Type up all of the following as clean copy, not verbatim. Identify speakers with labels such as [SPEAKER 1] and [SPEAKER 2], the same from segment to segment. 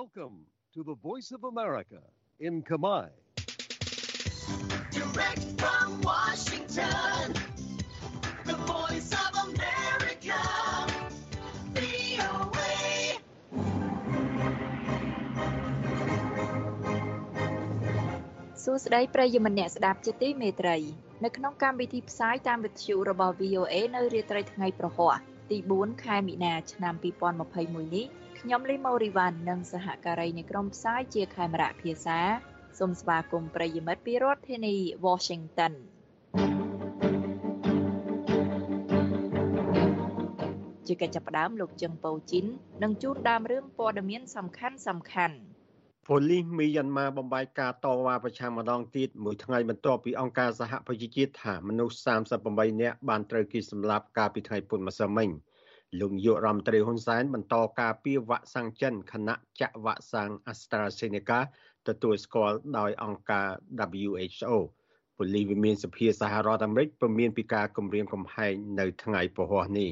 [SPEAKER 1] Welcome to the Voice of America in Khmer.
[SPEAKER 2] Direct from Washington, the Voice of America, VOA.
[SPEAKER 3] សួស្តីប្រិយមិត្តអ្នកស្ដាប់ជាទីមេត្រីនៅក្នុងកម្មវិធីផ្សាយតាមវិទ្យុរបស់ VOA នៅរាត្រីថ្ងៃប្រហ័សទី4ខែមីនាឆ្នាំ2021នេះខ្ញុំលីម៉ូរីវ៉ាន់និងសហការីនៃក្រុមផ្សាយជាខេមរៈភាសាសូមស្វាគមន៍ប្រិយមិត្តពីរដ្ឋធានី Washington ជាកិច្ចចាប់ផ្ដើមលោកជឹងប៉ូជីននឹងជួនដើមរឿងព័ត៌មានសំខាន់
[SPEAKER 4] ប៉ូលីសមីយ៉ាន់ម៉ាបំបែកការតវ៉ាប្រឆាំងម្ដងទៀតមួយថ្ងៃបន្ទាប់ពីអង្គការសហប្រជាជាតិថាមនុស្ស38នាក់បានត្រូវគេសម្លាប់កាលពីថ្ងៃពុធម្សិលមិញលោកនាយករដ្ឋមន្ត្រីហ៊ុនសែនបន្តការពារវ៉ាក់សាំងចិនខណៈចាក់វ៉ាក់សាំង AstraZeneca ទទួលស្គាល់ដោយអង្គការ WHO ប៉ូលីសវិមានសភាសហរដ្ឋអាមេរិកព្រមានពីការគំរាមកំហែងនៅថ្ងៃពហុនេះ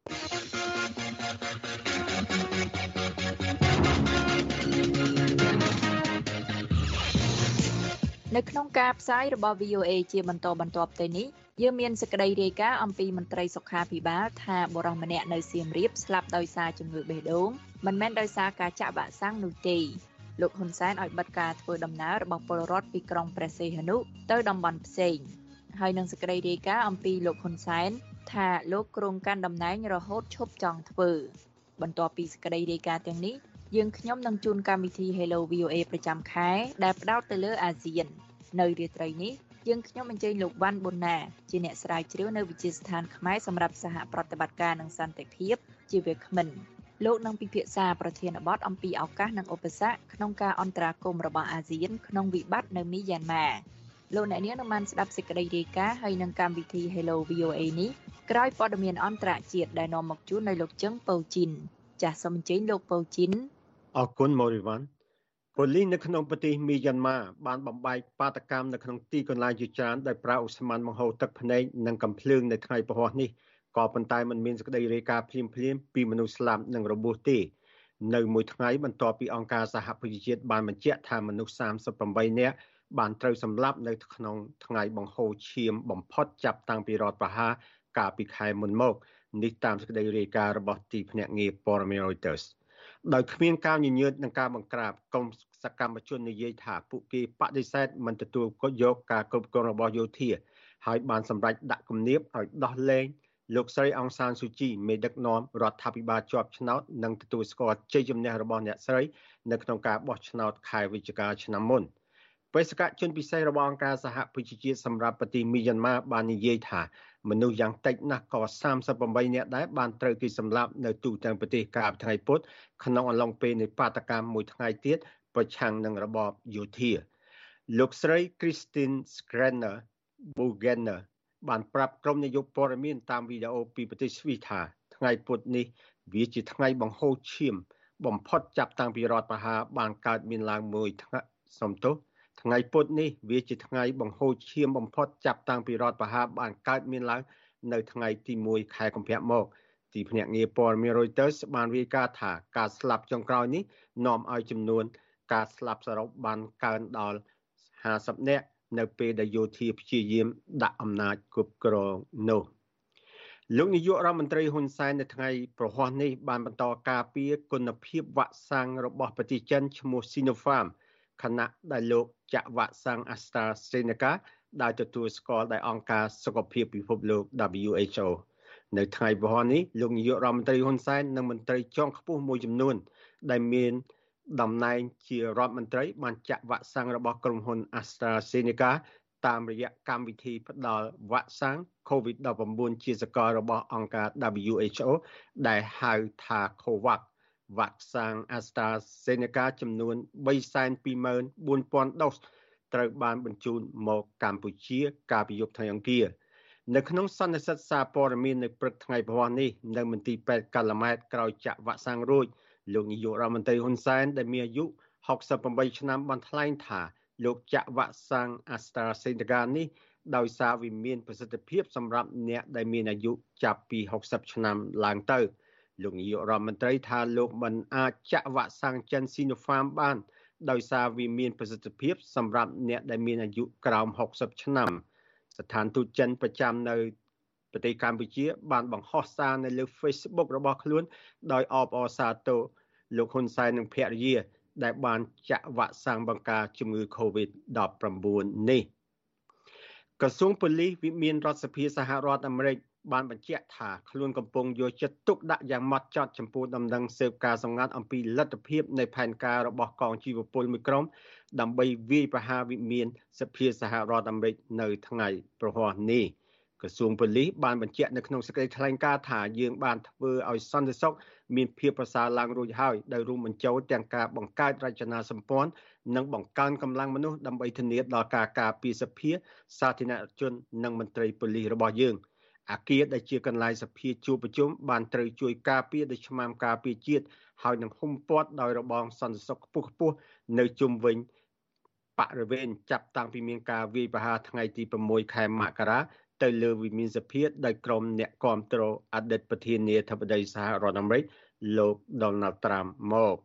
[SPEAKER 3] នៅក្នុងការផ្សាយរបស់ VOA ជាបន្តបន្ទាប់ទៅនេះយើងមានសេចក្តីរាយការណ៍អំពីមន្ត្រីសុខាភិបាលថាបុរសម្នាក់នៅសៀមរាបស្លាប់ដោយសារជំងឺបេះដូងមិនមែនដោយសារការចាក់វ៉ាក់សាំងនោះទេលោកហ៊ុនសែនឲ្យបិទការធ្វើដំណើររបស់ពលរដ្ឋពីក្រុងព្រះសីហនុទៅតំបន់ផ្សេងហើយនឹងសេចក្តីរាយការណ៍អំពីលោកហ៊ុនសែនថាលោកគ្រងកាន់តំណែងរហូតឈប់ចង់ធ្វើបន្ទាប់ពីសេចក្តីរាយការណ៍ទាំងនេះយើងខ្ញុំនឹងជូនកម្មវិធី Hello VOA ប្រចាំខែដែលផ្ដោតទៅលើអាស៊ាននៅរាត្រីនេះយើងខ្ញុំអញ្ជើញលោកវ៉ាន់ប៊ុនណាជាអ្នកស្រាវជ្រាវនៅវិទ្យាស្ថានខ្មែរសម្រាប់សហប្រតិបត្តិការនិងសន្តិភាពជាវាគ្មិនលោកនឹងពិភាក្សាប្រធានបទអំពីឱកាសនិងឧបសគ្គក្នុងការអន្តរាគមន៍របស់អាស៊ានក្នុងវិបត្តិនៅមីយ៉ាន់ម៉ាលោកអ្នកនាងនឹងបានស្ដាប់សេចក្តីរាយការណ៍ហើយនឹងកម្មវិធី Hello VOA នេះក្រោយព័ត៌មានអន្តរជាតិដែលនាំមកជូននៅលោកជឹងប៉ូជីនចាសសូមអញ្ជើញលោកប៉ូជីន
[SPEAKER 4] អរគុណម៉ូរីវ៉ាន់ប៉ូលីសនៅក្នុងប្រទេសមីយ៉ាន់ម៉ាបានបំបែកបាតកម្មនៅក្នុងទីកន្លែងជាច្រើនដោយប្រើឧស្ម័នបង្ហូរទឹកភ្នែកនិងកាំភ្លើងនៅថ្ងៃពហុនេះក៏ប៉ុន្តែមិនមានសេចក្តីរាយការណ៍ភ្លាមពីមនុស្សស្លាប់និងរបួសទេនៅមួយថ្ងៃបន្ទាប់ពីអង្គការសហប្រជាជាតិបានបញ្ជាក់ថាមនុស្ស38នាក់បានត្រូវសម្លាប់នៅក្នុងថ្ងៃបង្ហូរឈាមបំផុតចាប់តាំងពីរដ្ឋប្រហារកាលពីខែមុនមកនេះតាមសេចក្តីរាយការណ៍របស់ទីភ្នាក់ងារព័ត៌មាន Reutersដោយគ្មានការញញើតនឹងការបង្ក្រាបក្រុមសកម្មជននិយាយថាពួកគេបដិសេធមិនទទួលយកការគ្រប់គ្រងរបស់យោធាហើយបានសម្រេចដាក់គំនាបឲ្យដោះលែងលោកស្រីអង្សានស៊ូជីមេដឹកនាំរដ្ឋាភិបាលជាប់ឆ្នោតនិងទទួលស្គាល់ជ័យជំនះរបស់អ្នកស្រីនៅក្នុងការបោះឆ្នោតខែវិច្ឆិកាឆ្នាំមុនបេសកជនពិសេសរបស់អង្គការសហប្រជាជាតិសម្រាប់ប្រទេសមីយ៉ាន់ម៉ាបាននិយាយថាមនុស្សយ៉ាងតិចណាស់ក៏38នាក់ដែរបានត្រូវគេសម្លាប់នៅទូទាំងប្រទេសកាលពីថ្ងៃពុធក្នុងអំឡុងពេលនៃបាតកម្មមួយថ្ងៃទៀតប្រឆាំងនឹងរបបយោធាលោកស្រី Christine Schreiner Burgener បានប្រាប់ក្រុមនាយកព័ត៌មានតាមវីដេអូពីប្រទេសស្វីសថាថ្ងៃពុធនេះវាជាថ្ងៃបង្ហូរឈាមបំផុតចាប់តាំងពីរដ្ឋប្រហារបានកើតមានឡើងមួយថ្ងៃពុធនេះវាជាថ្ងៃបង្ហូរឈាមបំផុតចាប់តាំងពីរដ្ឋប្រហារបានកើតមានឡើងនៅថ្ងៃទី1ខែកុម្ភៈមកទីភ្នាក់ងារព័ត៌មាន Reuters បានរាយការណ៍ថាការស្លាប់ចុងក្រោយនេះនាំឲ្យចំនួនការស្លាប់សរុបបានកើនដល់50នាក់នៅពេលដែលយោធាព្យាយាមដាក់អំណាចគ្រប់គ្រងនោះលោកនាយករដ្ឋមន្ត្រីហ៊ុនសែននៅថ្ងៃប្រហ័សនេះបានបន្តការពារគុណភាពវ៉ាក់សាំងរបស់ប្រទេសចិនឈ្មោះ Sinopharm ខណៈដែលលោកចាក់វ៉ាក់សាំង AstraZeneca ដែលទទួលស្គាល់ដោយអង្គការសុខភាពពិភពលោក WHO នៅថ្ងៃពហុនេះលោកនាយករដ្ឋមន្ត្រីហ៊ុនសែននិងមន្ត្រីជាន់ខ្ពស់មួយចំនួនដែលមានតំណែងជារដ្ឋមន្ត្រីបានចាក់វ៉ាក់សាំងរបស់ក្រុមហ៊ុន AstraZeneca តាមរយៈកម្មវិធីផ្ដល់វ៉ាក់សាំង COVID-19 ជាសកលរបស់អង្គការ WHO ដែលហៅថា COVAX វ៉ាក់សាំង AstraZeneca ចំនួន 324,000 ដូសត្រូវបានបញ្ជូនមកកម្ពុជាកាលពីយប់ថ្ងៃអង្គារនៅក្នុងសន្និសីទសារព័ត៌មាននៅព្រឹកថ្ងៃពហុនេះនៅមន្ទីរពេទ្យកាល់ម៉ែតក្រោយចាក់វ៉ាក់សាំងរួចលោកនាយករដ្ឋមន្ត្រីហ៊ុនសែនដែលមានអាយុ68ឆ្នាំបានថ្លែងថាលោកចាក់វ៉ាក់សាំង AstraZeneca នេះដោយសារវាមានប្រសិទ្ធភាពសម្រាប់អ្នកដែលមានអាយុចាប់ពី60ឆ្នាំឡើងទៅលោកនាយករដ្ឋមន្ត្រីថាលោកមិនអាចចាក់វ៉ាក់សាំងចិន Sinopharm បានដោយសារវាមានប្រសិទ្ធភាពសម្រាប់អ្នកដែលមានអាយុក្រោម60ឆ្នាំ ស្ថានទូតចិនប្រចាំនៅប្រទេសកម្ពុជាបានបង្ហោះសារនៅលើ Facebook របស់ខ្លួនដោយអបអរសាទរលោកហ៊ុនសែននិងភរិយាដែលបានចាក់វ៉ាក់សាំងបង្ការជំងឺ COVID-19 នេះក្រសួងប៉ូលីសវិមានរដ្ឋសភាសហរដ្ឋអាមេរិកបានបញ្ជាក់ថាខ្លួនកំពុងយកចិត្តទុកដាក់យ៉ាងម៉ត់ចត់ចំពោះដំណឹងស៊ើបការសម្ងាត់អំពីលទ្ធភាពនៃផែនការរបស់កងជីវពលមួយក្រុមដើម្បីវាយប្រហារវិមានសភាសហរដ្ឋអាមេរិកនៅថ្ងៃប្រហ័សនេះក្រសួងប៉ូលីសបានបញ្ជាក់នៅក្នុងសេចក្តីថ្លែងការណ៍ថាយើងបានធ្វើឲ្យសន្តិសុខមានភាពប្រសើរឡើងរួចហើយដោយរួមបញ្ចូលទាំងការបង្កើតរចនាសម្ព័ន្ធនិងបង្កើនកម្លាំងមនុស្សដើម្បីធានាដល់ការការពារសភាសាធារណជននិងមន្ត្រីប៉ូលីសរបស់យើងអគារដែលជាកន្លែងសភាជួបប្រជុំបានត្រូវជួយការពារដោយឆ្មាំការពារជាតិហើយនឹងហ៊ុមព័ទ្ធដោយរបងសន្តិសុខខ្ពស់ៗនៅជុំវិញបរិវេណចាប់តាំងពីមានការវាយប្រហារថ្ងៃទី6ខែមករាទៅលើវិមានសភាដោយក្រុមអ្នកគាំទ្រអតីតប្រធានាធិបតីសហរដ្ឋអាមេរិកលោក Donald Trump មក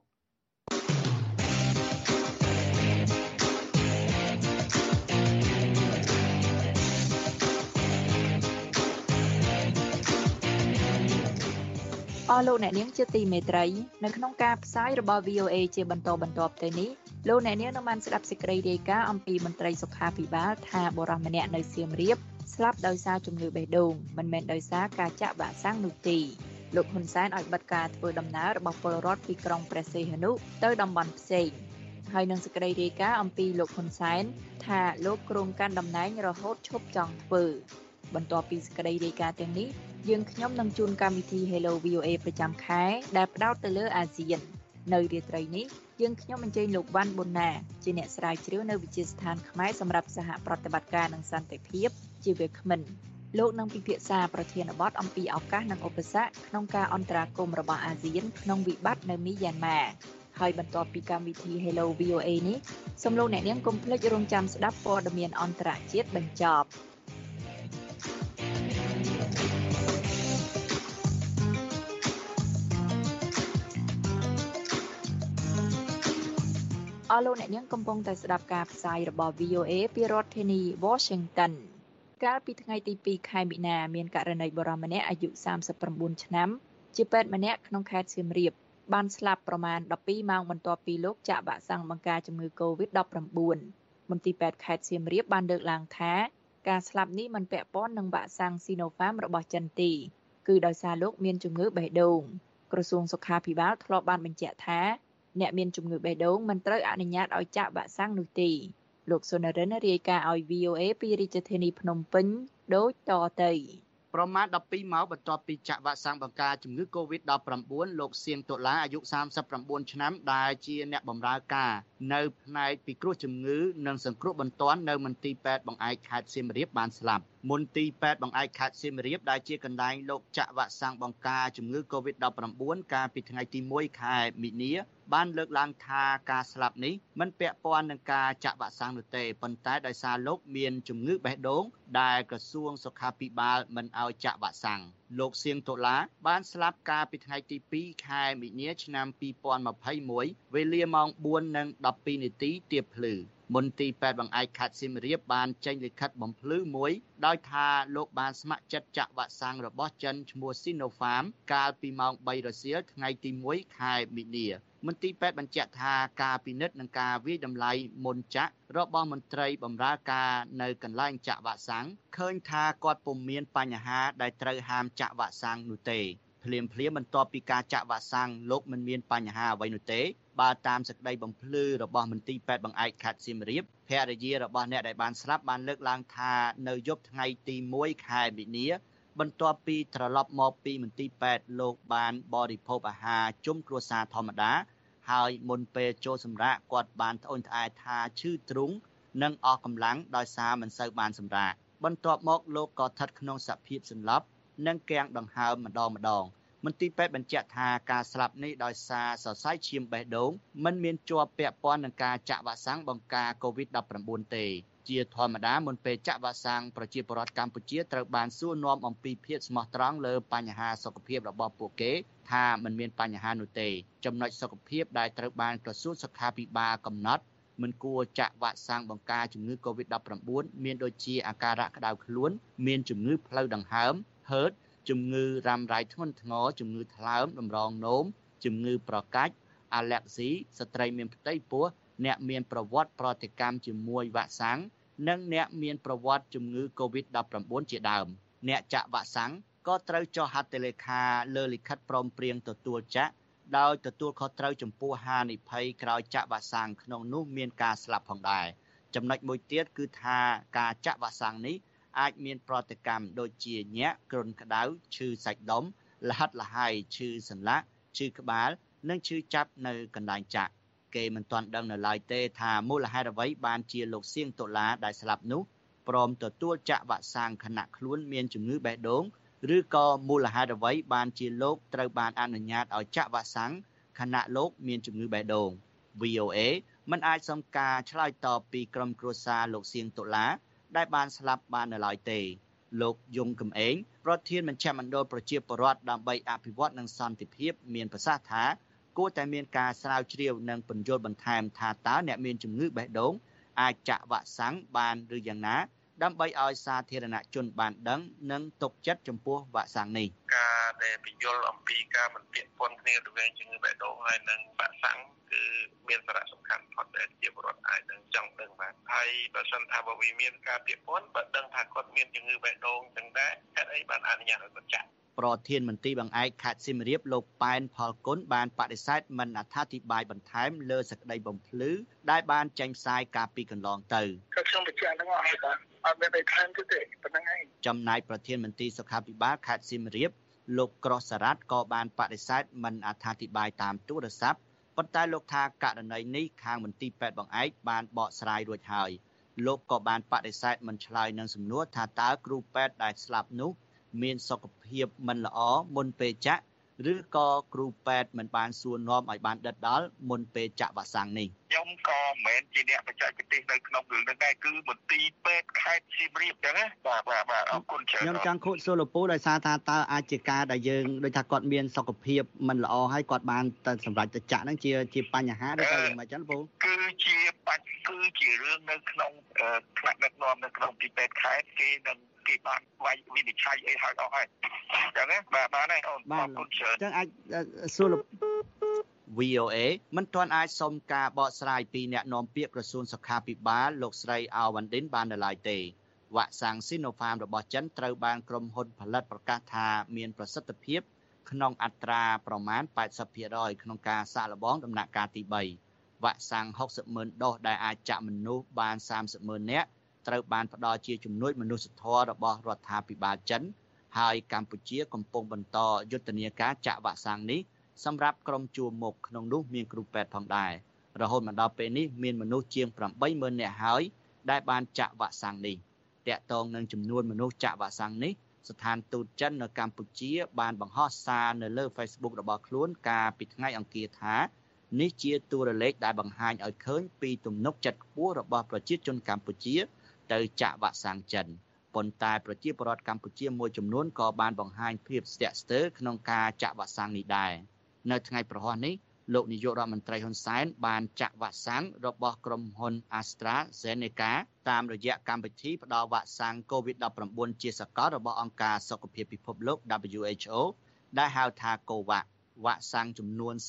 [SPEAKER 3] អស់លោកអ្នកនាងជាទីមេត្រីនៅក្នុងការផ្សាយរបស់ VOA ជាបន្តបន្ទាប់ទៅនេះលោកអ្នកនាងនឹងបានស្ដាប់សេចក្តីរាយការណ៍អំពីមន្ត្រីសុខាភិបាលថាបុរសម្នាក់នៅសៀមរាបស្លាប់ដោយសារជំងឺបេះដូងមិនមែនដោយសារការចាក់វ៉ាក់សាំងនោះទេលោកហ៊ុនសែនឲ្យបិទការធ្វើដំណើររបស់ពលរដ្ឋពីក្រុងព្រះសីហនុទៅតំបន់ផ្សេងហើយនឹងសេចក្តីរាយការណ៍អំពីលោកហ៊ុនសែនថាលោកគ្រោងកាន់តំណែងរហូតឈប់ចង់ធ្វើបន្ទាប់ពីសេចក្តីរាយការណ៍ទាំងនេះយើងខ្ញុំនឹងជូនកម្មវិធី Hello VOA ប្រចាំខែដែលផ្ដោតទៅលើអាស៊ាននៅរាត្រីនេះយើងខ្ញុំអញ្ជើញលោកវ៉ាន់ប៊ុនណាជាអ្នកស្រាវជ្រាវនៅវិទ្យាស្ថានខ្មែរសម្រាប់សហប្រតិបត្តិការនិងសន្តិភាពជាវាគ្មិនលោកនឹងពិភាក្សាប្រធានបទអំពីឱកាសនិងឧបសគ្គក្នុងការអន្តរាគមន៍របស់អាស៊ានក្នុងវិបត្តិនៅមីយ៉ាន់ម៉ាហើយបន្ទាប់ពីកម្មវិធី Hello VOA នេះសូមលោកអ្នកនាងកុំភ្លេចរងចាំស្ដាប់ព័ត៌មានអន្តរជាតិបញ្ចប់អស់លោកអ្នកនាងកំពុងតែស្ដាប់ការផ្សាយរបស់ VOA ពីរដ្ឋធានី Washington កាលពីថ្ងៃទី2ខែមីនាមានករណីបុរសម្នាក់អាយុ39ឆ្នាំជាពេទ្យម្នាក់ក្នុងខេត្តសៀមរាបបានស្លាប់ប្រមាណ12ម៉ោងបន្ទាប់ពីលោកចាក់វ៉ាក់សាំងបង្ការជំងឺ COVID-19 មន្ទីរពេទ្យខេត្តសៀមរាបបានលើកឡើងថាការស្លាប់នេះមិនពាក់ព័ន្ធនឹងវ៉ាក់សាំង Sinopharm របស់ចិនទេគឺដោយសារលោកមានជំងឺបេះដូងក្រសួងសុខាភិបាលធ្លាប់បានបញ្ជាក់ថាអ្នកមានជំងឺបេះដូងមិនត្រូវអនុញ្ញាតឲ្យចាក់វ៉ាក់សាំងនោះទេលោកសុនរិនរាយការណ៍ឲ្យ VOA ពីរាជធានីភ្នំពេញដូចតទៅ
[SPEAKER 5] ប្រមាណ12ម៉ោងបន្ទាប់ពីចាក់វ៉ាក់សាំងបង្ការជំងឺ COVID-19 លោកសៀងតុលាអាយុ39ឆ្នាំដែលជាអ្នកបម្រើការនៅផ្នែកពិគ្រោះជំងឺនិងសង្គ្រោះបន្ទាន់នៅមន្ទីរពេទ្យបង្អែកខេត្តសៀមរាបបានស្លាប់មន្ទីរពេទ្យបង្អែកខេត្តសៀមរាបដែលជាកន្លែងលោកចាក់វ៉ាក់សាំងបង្ការជំងឺ COVID-19 កាលពីថ្ងៃទី1ខែមីនាបានលើកឡើងថាការស្លាប់នេះមិនពាក់ព័ន្ធនឹងការចាក់វ៉ាក់សាំងនោះទេប៉ុន្តែដោយសារលោកមានជំងឺបេះដូងដែលក្រសួងសុខាភិបាលមិនឲ្យចាក់វ៉ាក់សាំងលោកសៀងតុលាបានស្លាប់កាលពីថ្ងៃទី2ខែមីនាឆ្នាំ2021វេលាម៉ោង 4:12 នាទីទៀបភ្លឺមន្ទីរពេទ្យបង្អែកខេត្តសៀមរាបបានចេញលិខិតបំភ្លឺមួយដោយថាលោកបានស្ម័គ្រចិត្តចាក់វ៉ាក់សាំងរបស់ចិនឈ្មោះ Sinopharm កាលពីម៉ោង 3 រសៀលថ្ងៃទី1ខែមីនាមន្ទីរពេទ្យបញ្ជាក់ថាការពិនិត្យនឹងការវិយតម្លៃមុនចាក់របស់មន្ត្រីបម្រើការនៅកន្លែងចាក់វ៉ាក់សាំងឃើញថាគាត់ពុំមានបញ្ហាដែលត្រូវហាមចាក់វ៉ាក់សាំងនោះទេភ្លាមបន្ទាប់ពីការចាក់វ៉ាក់សាំងលោកមិនមានបញ្ហាអ្វីនោះទេបើតាមសេចក្តីបំភ្លឺរបស់មន្ទីរពេទ្យបង្អែកខេត្តសៀមរាបភរិយារបស់អ្នកដែលបានស្លាប់បានលើកឡើងថានៅយប់ថ្ងៃទី1ខែមីនាបន្ទាប់ពីត្រឡប់មកពីមន្ទីរពេទ្យលោកបានបរិភោគអាហារជុំគ្រួសារធម្មតាហើយមុនពេលចូលសម្រាកគាត់បានត្អូញត្អែថាឈឺទ្រូងនិងអស់កម្លាំងដោយសារមិនសូវបានសម្រាកបន្ទាប់មកលោកក៏ស្ថិតក្នុងសភាពសន្លប់និងគាំងដង្ហើមម្ដងមន្ទីរពេទ្យបញ្ជាក់ថាការស្លាប់នេះដោយសារសរសៃឈាមបេះដូងមិនមានជាប់ពាក់ព័ន្ធនឹងការចាក់វ៉ាក់សាំងបង្ការ COVID-19 ទេជាធម្មតាមុនពេលចាក់វ៉ាក់សាំងប្រជាពលរដ្ឋកម្ពុជាត្រូវបានសួរនាំអំពីភាពស្មោះត្រង់លើបញ្ហាសុខភាពរបស់ពួកគេថាមិនមានបញ្ហានោះទេចំណុចសុខភាពដែលត្រូវបានក្រសួងសុខាភិបាលកំណត់មិនគួរចាក់វ៉ាក់សាំងបង្ការជំងឺ COVID-19 មានដូចជាអាការៈក្តៅខ្លួនមានជំងឺផ្លូវដង្ហើម HERD ជំងឺរ៉ាំរ៉ៃធ្ងន់ធ្ងរជំងឺថ្លើមតម្រងនោមជំងឺប្រកាច់អាឡែកស៊ីស្ត្រីមានផ្ទៃពោះអ្នកមានប្រវត្តិប្រតិកម្មជាមួយវ៉ាក់សាំងនិងអ្នកមានប្រវត្តិជំងឺ COVID-19 ជាដើមអ្នកចាក់វ៉ាក់សាំងក៏ត្រូវចុះហត្ថលេខាលើលិខិតព្រមព្រៀងទទួលចាក់ដោយទទួលខុសត្រូវចំពោះហានិភ័យក្រោយចាក់វ៉ាក់សាំងក្នុងនោះមានការស្លាប់ផងដែរចំណុចមួយទៀតគឺថាការចាក់វ៉ាក់សាំងនេះអាចមានប្រតិកម្មដូចជាញាក់គ្រុនក្តៅឈឺសាច់ដុំលហិតលហើយឈឺសន្លាក់ឈឺក្បាលនិងឈឺចាប់នៅកន្លែងចាក់គេមិនទាន់ដឹងនៅឡើយទេថាមូលហេតុអ្វីបានជាលោកសៀងតុលាដែលស្លាប់នោះព្រមទទួលចាក់វ៉ាក់សាំងខណៈខ្លួនមានជំងឺបេះដូងឬក៏មូលហេតុអ្វីបានជាលោកត្រូវបានអនុញ្ញាតឲ្យចាក់វ៉ាក់សាំងខណៈលោកមានជំងឺបេះដូង VOA មិនអាចសុំការឆ្លើយតបពីក្រុមគ្រួសារលោកសៀងតុលាដែលបានស្លាប់បាននៅឡើយទេលោកយងកំឯងប្រធានមជ្ឈមណ្ឌលប្រជាពលរដ្ឋដើម្បីអភិវឌ្ឍនិងសន្តិភាពមានប្រសាសន៍ថាគួរតែមានការស្រាវជ្រាវនិងពន្យល់បន្ថែមថាតើអ្នកមានជំងឺបេះដូងអាចចាក់វ៉ាក់សាំងបានឬយ៉ាងណាដើម្បីឲ្យសាធារណជនបានដឹងនិងទុកចិត្តចំពោះវ៉ាក់សាំងនេះ
[SPEAKER 6] ការដែលពន្យល់អំពីការមិនពាក់ព័ន្ធគ្នារវាងជំងឺបេះដូងហើយនិងវ៉ាក់សាំងគឺមានសារៈសំខាន់បំផុតដែលជាពលរដ្ឋអាចនឹងចង់ដឹងបានហើយបើសិនថាបើវាមានការពាក់ព័ន្ធបើដឹងថាគាត់មានជំងឺបេះដូងចឹងដែរហេតុអីបានអនុញ្ញាតឲ្យគាត់ចាក់
[SPEAKER 5] ប្រធានមន្ត្រីបង្អែកខេត្តសៀមរាបលោកប៉ែនផលគុណបានបដិសេធមិនអត្ថាធិប្បាយបន្ថែមលើសេចក្តីបំភ្លឺដែលបានចេញផ្សាយកាលពីកន្លងទៅ
[SPEAKER 6] ខ្ញុំបញ្ជាក់ហ្នឹងអស់ហើយបាទអត់មានអីថែមទេប៉ុណ្្នឹងឯង
[SPEAKER 5] ចំណែកប្រធានមន្ត្រីសុខាភិបាលខេត្តសៀមរាបលោកក្រោះសារ៉ាត់ក៏បានបដិសេធមិនអត្ថាធិប្បាយតាមទូរស័ព្ទប៉ុន្តែលោកថាករណីនេះខាងមន្ទីរពេទ្យបង្អែកបានបកស្រាយរួចហើយលោកក៏បានបដិសេធមិនឆ្លើយនឹងសំណួរថាតើគ្រូពេទ្យដែលស្លាប់នោះមានសុខភាពមិនល្អមុនពេលចាក់ឬក៏គ្រូពេទ្យមិនបានសួរនាំឲ្យបានដិតដល់មុនពេលចាក់វ៉ាក់សាំងនេះ
[SPEAKER 6] ខ្ញុំក៏មិនមែនជាអ្នកបច្ចេកទេសនៅក្នុងរឿងនេះដែរគឺមន្ទីរពេទ្យខេត្តសៀមរាបចឹងណាបាទអរគុណច្រើន
[SPEAKER 5] ខ្ញុំចង់ខូចសូលពូដោយសារថាតើអាចជាការដែលយើងដូចថាគាត់មានសុខភាពមិនល្អហើយគាត់បានទៅសម្រាប់ទៅចាក់ហ្នឹងជាបញ្ហាឬក៏យ៉ាងម៉េចចឹងពូ
[SPEAKER 6] គឺជារឿងនៅក្នុងថ្នាក់ដឹកនាំនៅក្នុងទីពេទ្យខេត្តគេនឹងគេបានវាយវិនិច្ឆ័យអីហើយអស់ហើយចឹងណាបាទបានហើយអូនអរគុណច្រើន
[SPEAKER 5] ចឹងអាចសួរ VOA មិនទាន់អាចសុំការបកស្រាយពីអ្នកនាំពាក្យក្រសួងសុខាភិបាលលោកស្រីអាវ៉ាន់ឌិនបាននៅឡើយទេវ៉ាក់សាំង Sinopharm របស់ចិនត្រូវបានក្រុមហ៊ុនផលិតប្រកាសថាមានប្រសិទ្ធភាពក្នុងអត្រាប្រមាណ 80% ក្នុងការសាកល្បងដំណាក់កាលទី3វ៉ាក់សាំង 60,000 ដូសដែលអាចចាក់មនុស្សបាន 30,000 នាក់ត្រូវបានផ្ដល់ជាជំនួយមនុស្សធម៌របស់រដ្ឋាភិបាលចិនហើយកម្ពុជាកំពុងបន្តយុទ្ធនាការចាក់វ៉ាក់សាំងនេះសម្រាប់ក្រុមជួរមុខក្នុងនោះមានគ្រូពេទ្យផងដែររហូតមកដល់ពេលនេះមានមនុស្សជាង 80,000 នាក់ហើយដែលបានចាក់វ៉ាក់សាំងនេះតាក់ទងនឹងចំនួនមនុស្សចាក់វ៉ាក់សាំងនេះស្ថានទូតចិននៅកម្ពុជាបានបង្ហោះសារនៅលើ Facebook របស់ខ្លួនកាលពីថ្ងៃអង្គារថានេះជាតួលេខដែលបង្ហាញឲ្យឃើញពីទំនុកចិត្តខ្ពស់របស់ប្រជាជនកម្ពុជាទៅចាក់វ៉ាក់សាំងចិនប៉ុន្តែប្រជាពលរដ្ឋកម្ពុជាមួយចំនួនក៏បានបង្ហាញភាពស្ទាក់ស្ទើរក្នុងការចាក់វ៉ាក់សាំងនេះដែរនៅថ្ងៃប្រហ័សនេះលោកនាយករដ្ឋមន្ត្រីហ៊ុនសែនបានចាក់វ៉ាក់សាំងរបស់ក្រុមហ៊ុន AstraZeneca តាមរយៈកម្មវិធីផ្ដល់វ៉ាក់សាំង COVID-19 ជាសកលរបស់អង្គការសុខភាពពិភពលោក WHO ដែលហៅថា COVAX វ៉ាក់សាំងចំនួន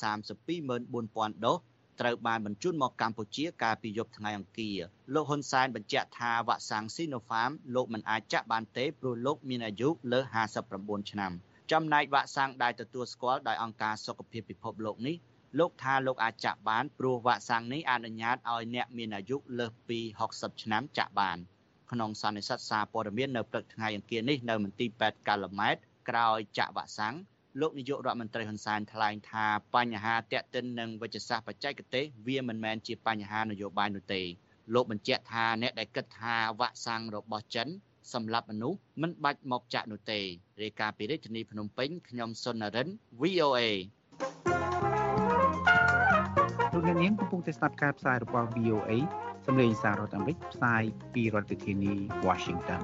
[SPEAKER 5] 324,000 ដូសត្រូវបានបញ្ជូនមកកម្ពុជាកាលពីយប់ថ្ងៃអង្គារលោកហ៊ុនសែនបញ្ជាក់ថាវ៉ាក់សាំង Sinopharm លោកមិនអាចចាក់បានទេព្រោះលោកមានអាយុលើស59ឆ្នាំចំណែកវ៉ាក់សាំងដែលទទួលស្គាល់ដោយអង្គការសុខភាពពិភពលោកនេះលោកថាលោកអាចចាក់បានព្រោះវ៉ាក់សាំងនេះអនុញ្ញាតឲ្យអ្នកមានអាយុលើសពី60ឆ្នាំចាក់បានក្នុងសន្និសីទសារព័ត៌មាននៅព្រឹកថ្ងៃអង្គារនេះនៅមន្ទីរពេទ្យកាល់ម៉ែតក្រោយចាក់វ៉ាក់សាំងលោកនាយករដ្ឋមន្ត្រីហ៊ុនសែនថ្លែងថាបញ្ហាទាក់ទិននឹងវិទ្យាសាស្ត្របច្ចេកទេសវាមិនមែនជាបញ្ហានយោបាយនោះទេលោកបញ្ជាក់ថាអ្នកដែលគិតថាវ៉ាក់សាំងរបស់ចិនសម្រាប់មនុស្សមិនបាច់មកចាក់នោះទេរាយការណ៍ពីរាជធានីភ្នំពេញខ្ញុំសុននរិន VOA
[SPEAKER 7] លោកអ្នកនាងកំពុងតែស្ដាប់ការផ្សាយរបស់ VOA សម្លេងសាររដ្ឋអាមេរិកផ្សាយពីរដ្ឋធានី Washington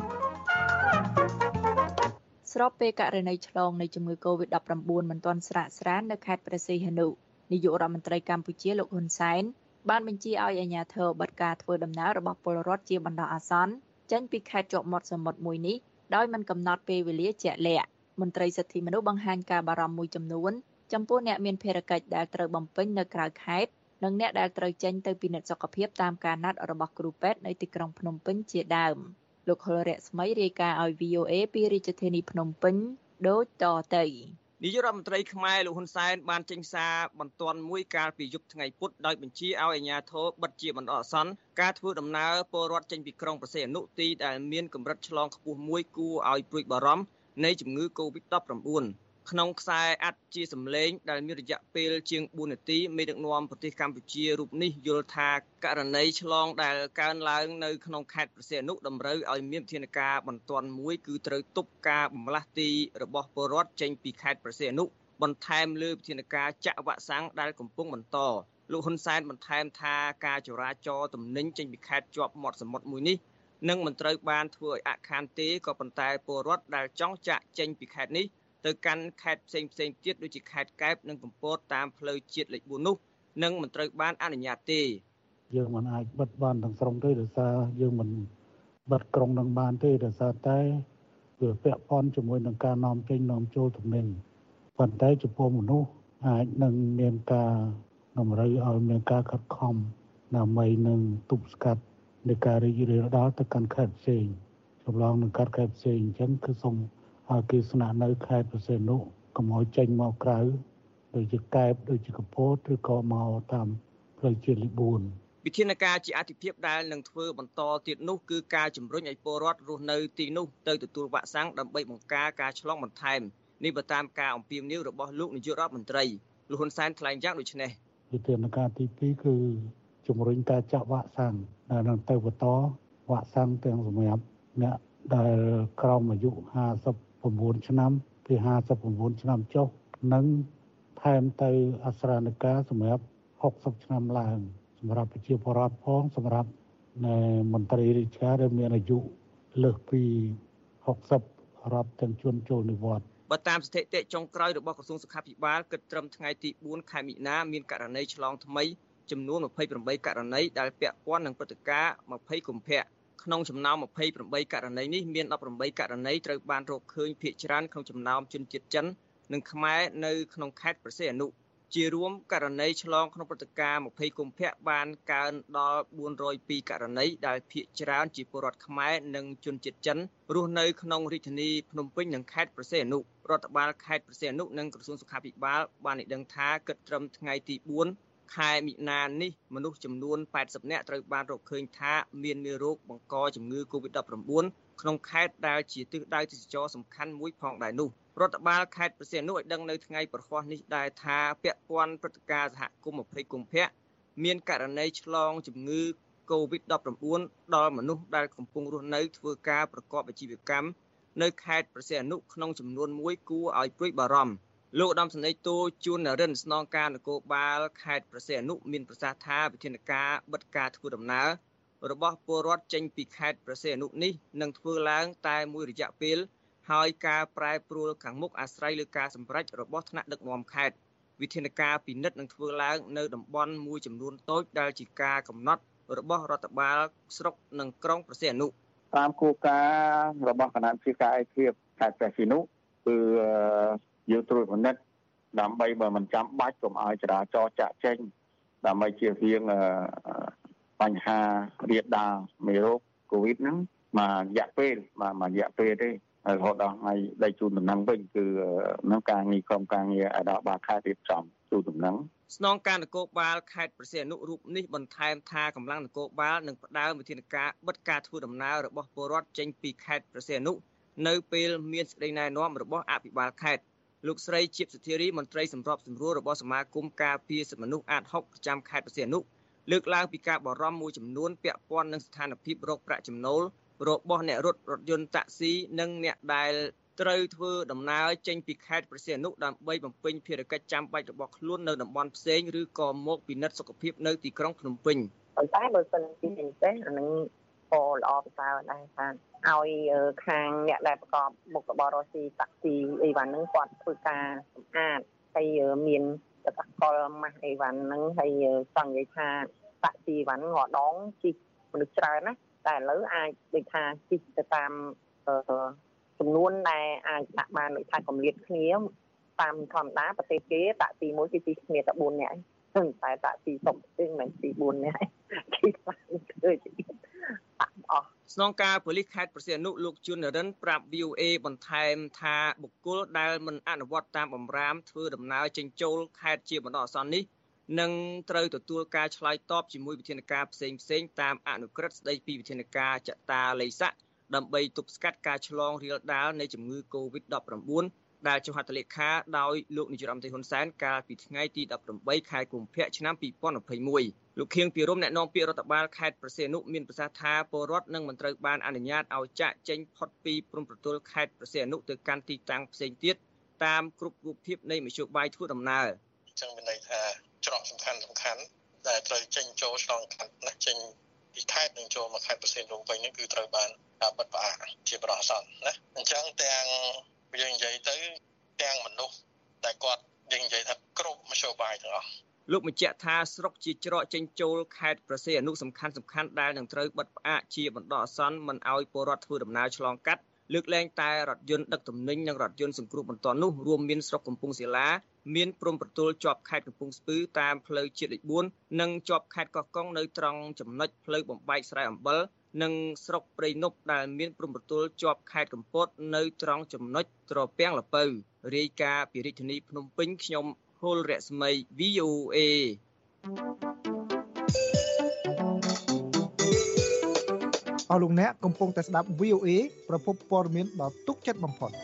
[SPEAKER 3] ស្របពេលករណីឆ្លងនៃជំងឺ Covid-19 មិនទាន់ស្រាកស្រាននៅខេត្តព្រះសីហនុនាយករដ្ឋមន្ត្រីកម្ពុជាលោកហ៊ុនសែនបានបញ្ជាឲ្យអាជ្ញាធរបិទការធ្វើដំណើររបស់ពលរដ្ឋជាបណ្ដោះអាសន្នចេញពីខេត្តជាប់មាត់សមុទ្រមួយនេះដោយមិនកំណត់ពេលវេលាជាក់លាក់មន្ត្រីសិទ្ធិមនុស្សបង្ហាញការបារម្ភមួយចំនួនចំពោះអ្នកមានភារកិច្ចដែលត្រូវបំពេញនៅក្រៅខេត្តនិងអ្នកដែលត្រូវចេញទៅពិនិត្យសុខភាពតាមការណាត់របស់គ្រូពេទ្យនៅទីក្រុងភ្នំពេញជាដើមលោកហុលរស្មីរាយការណ៍ឲ្យ VOA ពីរាជធានីភ្នំពេញដូចតទៅ
[SPEAKER 8] នាយករដ្ឋមន្ត្រីខ្មែរលោកហ៊ុនសែនបានចេញសារបន្ទាន់មួយកាលពីយប់ថ្ងៃពុធដោយបញ្ជាឲ្យអាជ្ញាធរបិទជាបណ្ដោះអាសន្នការធ្វើដំណើរពលរដ្ឋចេញពីក្រុងព្រះសីហនុទីដែលមានកម្រិតឆ្លងខ្ពស់មួយគួរឲ្យព្រួយបារម្ភនៃជំងឺ Covid-19 ក្នុងខ្សែអត្ថជាសម្លេងដែលមានរយៈពេលជាង4នាទីមេដឹកនាំប្រទេសកម្ពុជារូបនេះយល់ថាករណីឆ្លងដែលកើនឡើងនៅក្នុងខេត្តព្រះសីហនុតម្រូវឲ្យមានវិធានការបន្ទាន់មួយគឺត្រូវទប់ការបំលាស់ទីរបស់ពលរដ្ឋចេញពីខេត្តព្រះសីហនុបន្ថែមលើវិធានការចាក់វ៉ាក់សាំងដែលកំពុងបន្តលោកហ៊ុនសែនបន្ថែមថាការចរាចរទំនិញចេញពីខេត្តជាប់មាត់សមុទ្រមួយនេះនឹងមិនត្រូវបានធ្វើឲ្យអាក់ខានទេក៏ប៉ុន្តែពលរដ្ឋដែលចង់ចាក់ចេញពីខេត្តនេះទៅកាន់ខេត្តផ្សេងទៀតដូចជាខេត្តកែបនិងកំពតតាមផ្លូវជាតិលេខ4នោះនឹងមិនត្រូវបានអនុញ្ញាតទេ
[SPEAKER 9] យើងមិនអាចបិទបានទាំងស្រុងទេដោយសារយើងមិនបិទក្រុងនឹងបានទេដោយសារតែវាពាក់ព័ន្ធជាមួយនឹងការនាំចេញនាំចូលទំនិញប៉ុន្តែចំពោះមនុស្សអាចនឹងមានការតម្រូវឲ្យមានការខិតខំដើម្បីនឹងទប់ស្កាត់នៃការរីករាលដាលទៅកាន់ខេត្តផ្សេងចម្លងនឹងកាត់ខេត្តផ្សេងអញ្ចឹងគឺសូមឲ្យគេស្នាក់នៅខេត្តព្រះសីហនុកុំឲ្យចេញមកក្រៅដូចជាកែបដូចជាកំពតឬក៏មកតាមផ្លូវជាតិលេខ4
[SPEAKER 8] វិធានការជាអាទិភាពដែលនឹងធ្វើបន្តទៀតនោះគឺការជំរុញឲ្យពលរដ្ឋរស់នៅទីនោះទៅទទួលវ៉ាក់សាំងដើម្បីបង្ការការឆ្លងបន្ថែមនេះបើតាមការអំពាវនាវរបស់លោកនាយករដ្ឋមន្ត្រីលោកហ៊ុនសែនថ្លែងយ៉ាងដូចនេះ
[SPEAKER 9] វិធានការទី2គឺជំរុញការចាក់វ៉ាក់សាំងដែលនឹងទៅបន្តវ៉ាក់សាំងទាំងសម្រាប់អ្នកដែលក្រោមអាយុ59ឆ្នាំពី59ឆ្នាំចុះនិងថែមទៅអស្ចារ្យការសម្រាប់60ឆ្នាំឡើងសម្រាប់ប្រជាពលរដ្ឋផងសម្រាប់មន្ត្រីរាជការដែលមានអាយុលើសពី60រាប់ទាំងជួនចូលនិវត្តន៍
[SPEAKER 8] បើតាមស្ថិតិចុងក្រោយរបស់ក្រសួងសុខាភិបាលគិតត្រឹមថ្ងៃទី4ខែមិនិនាមានករណីឆ្លងថ្មីចំនួន28ករណីដែលពាក់ព័ន្ធនឹងព្រឹត្តិការណ៍20កុម្ភៈក្នុងចំណោម28ករណីនេះមាន18ករណីត្រូវបានរកឃើញភាគច្រើនក្នុងចំណោមជនជាតិចិននិងខ្មែរនៅក្នុងខេត្តព្រះសីហនុជារួមករណីឆ្លងក្នុងព្រឹត្តិការណ៍20កុម្ភៈបានកើនដល់402ករណីដែលភាគច្រើនជាពលរដ្ឋខ្មែរនិងជនជាតិចិនរស់នៅក្នុងរាជធានីភ្នំពេញនិងខេត្តព្រះសីហនុរដ្ឋបាលខេត្តព្រះសីហនុនិងក្រសួងសុខាភិបាលបានឲ្យដឹងថាគិតត្រឹមថ្ងៃទី4ខែមិនិនានេះមនុស្សចំនួន80នាក់ត្រូវបានរកឃើញថាមានមេរោគបង្កជំងឺ Covid-19 ក្នុងខេត្តដែលជាទិសដៅទេសចរសំខាន់មួយផងដែរនោះរដ្ឋបាលខេត្តព្រះសីហនុឲ្យដឹងនៅថ្ងៃប្រហ័សនេះដែរថាពាក់ព័ន្ធព្រឹត្តិការណ៍សហគមន៍20កុម្ភៈមានករណីឆ្លងជំងឺ Covid-19 ដល់មនុស្សដែលកំពុងរស់នៅធ្វើការប្រកបអាជីវកម្មនៅខេត្តព្រះសីហនុក្នុងចំនួនមួយគួរឲ្យព្រួយបារម្ភលោកឧត្តមសេនីយ៍តូជួននរិនស្នងការនគរបាលខេត្តព្រះសីហនុមានប្រសាសន៍ថាវិធានការបិទការធ្វើដំណើររបស់ពលរដ្ឋចេញពីខេត្តព្រះសីហនុនេះនឹងធ្វើឡើងតែមួយរយៈពេលហើយការប្រែប្រួលខាងមុខអាស្រ័យលើការសម្រេចរបស់ថ្នាក់ដឹកនាំខេត្តវិធានការពិនិត្យនឹងធ្វើឡើងនៅតំបន់មួយចំនួនតូចដែលជាការកំណត់របស់រដ្ឋបាលស្រុកនិងក្រុងព្រះសីហនុ
[SPEAKER 10] តាមគោលការណ៍របស់គណៈវិការឯកភាពខេត្តព្រះសីហនុគឺយើងត្រួតពិនិត្យដើម្បីបើមិនចាំបាច់កុំឲ្យចរាចរណ៍ចាក់ចេញដើម្បីជៀសវាងបញ្ហារាលដាលមេរោគកូវីដហ្នឹងមួយរយៈពេលទេរហូតដល់ថ្ងៃដេកជូនដំណឹងវិញគឺនឹងការងារក្រុមការងារអាដាមបាខេត្តរៀបចំជូនដំណឹង
[SPEAKER 8] ស្នងការនគរបាលខេត្តព្រះសីហនុរូបនេះបន្ថែមថាកម្លាំងនគរបាលនឹងផ្ដើមវិធានការបិទការធ្វើដំណើររបស់ពលរដ្ឋចេញពីខេត្តព្រះសីហនុនៅពេលមានសេចក្តីណែនាំរបស់អភិបាលខេត្តលោកស្រីជាបសុធារីមន្ត្រីសម្របសម្រួលរបស់សមាគមការពារសិទ្ធិមនុស្សអាត60ប្រចាំខេត្តព្រះសីហនុលើកឡើងពីការបារម្ភមួយចំនួនពាក់ព័ន្ធនឹងស្ថានភាពរោគប្រាក់ចំណូលរបស់អ្នករត់រថយន្តតាក់ស៊ីនិងអ្នកដែលត្រូវធ្វើដំណើរចេញពីខេត្តព្រះសីហនុដើម្បីបំពេញភារកិច្ចចាំបាច់របស់ខ្លួននៅតំបន់ផ្សេងឬក៏មកពិនិត្យសុខភាពនៅទីក្រុងភ្នំពេញ
[SPEAKER 11] ប៉ុន្តែបើសិនជាអញ្ចឹងអានឹងក៏ល្អប្រសើរដែរថាឲ្យខាងអ្នកដែលប្រកបមុខរបររកស៊ីតាក់ស៊ីអីវ៉ាន់ហ្នឹងគាត់ធ្វើការសម្អាតហើយមានសកលម៉ាស់អីវ៉ាន់ហ្នឹងហើយចង់និយាយថាតាក់ស៊ីវ៉ាន់រាល់ដងជីមនុស្សច្រើនណាតែឥឡូវអាចដូចថាជីទៅតាមចំនួនដែលអាចដាក់បានដូចថាកម្រិតគ្នាតាមធម្មតាប្រទេសគេតាក់ស៊ីមួយគេជីគ្នាតែ4នាក់ហ្នឹងតែតាក់ស៊ីសុកទេមិនទី4នាក់ជីខ្លះធ្វើជាអស់
[SPEAKER 8] ស្នងការប៉ូលីសខេត្តព្រះសីហនុលោកជួននរិនប្រាប់ VOA បន្ថែមថាបុគ្គលដែលមិនអនុវត្តតាមបម្រាមធ្វើដំណើរចេញចូលខេត្តជាបណ្ដោះអាសន្ននេះនឹងត្រូវទទួលការឆ្លើយតបជាមួយវិធានការផ្សេងៗតាមអនុក្រឹត្យស្តីពីវិធានការចតាឡេស័កដើម្បីទប់ស្កាត់ការឆ្លងរាលដាលនៃជំងឺ Covid-19 ដែលចុះហត្ថលេខាដោយលោកនាយករដ្ឋមន្ត្រីហ៊ុនសែនកាលពីថ្ងៃទី18ខែកុម្ភៈឆ្នាំ2021លោកខៀងពីរំអ្នកនាំពាក្យរដ្ឋបាលខេត្តព្រះសីហនុមានប្រសាសន៍ថាពលរដ្ឋនឹងមិនត្រូវបានអនុញ្ញាតឲ្យចាកចេញផុតពីព្រំប្រទល់ខេត្តព្រះសីហនុទៅកាន់ទីតាំងផ្សេងទៀតតាមគ្រប់រូបភាពនៃមធ្យោបាយធ្វើដំណើរ
[SPEAKER 6] អញ្ចឹងមានន័យថាច្រកសំខាន់ដែលត្រូវចេញចូលឆ្លងកាត់ណាចេញពីខេត្តនឹងចូលមកខេត្តព្រះសីហនុវិញហ្នឹងគឺត្រូវបានបិទផ្អាកជាបណ្ដោះអាសន្នណាអញ្ចឹងទាំងយើងនិយាយទៅទាំងមនុស្សតែគាត់យើងនិយាយថាគ្រប់មធ្យោបាយទាំងអស់
[SPEAKER 8] លោកបញ្ជាក់ថាស្រុកជាច្រកចេញចូលខេត្តព្រះសីហនុសំខាន់ដែលនឹងត្រូវបិទផ្អាកជាបណ្ដោះអាសន្នមិនឲ្យពលរដ្ឋធ្វើដំណើរឆ្លងកាត់លើកលែងតែរថយន្តដឹកទំនិញនិងរថយន្តសង្គ្រោះបន្ទាន់នោះរួមមានស្រុកកំពង់សិលាមានព្រំប្រទល់ជាប់ខេត្តកំពង់ស្ពឺតាមផ្លូវជាតិលេខ4និងជាប់ខេត្តកោះកុងនៅត្រង់ចំណុចផ្លូវបំបែកស្រែអំបិលនិងស្រុកព្រៃនប់ដែលមានព្រំប្រទល់ជាប់ខេត្តកំពតនៅត្រង់ចំណុចត្រពាំងលពៅរាយការណ៍ពីរាជធានីភ្នំពេញខ្ញុំហុលរស្មី VOA
[SPEAKER 12] អស់លោកអ្នកកំពុងតែស្ដាប់ VOA ប្រភពព័ត៌មានដ៏ទុកចិត្តបំផុត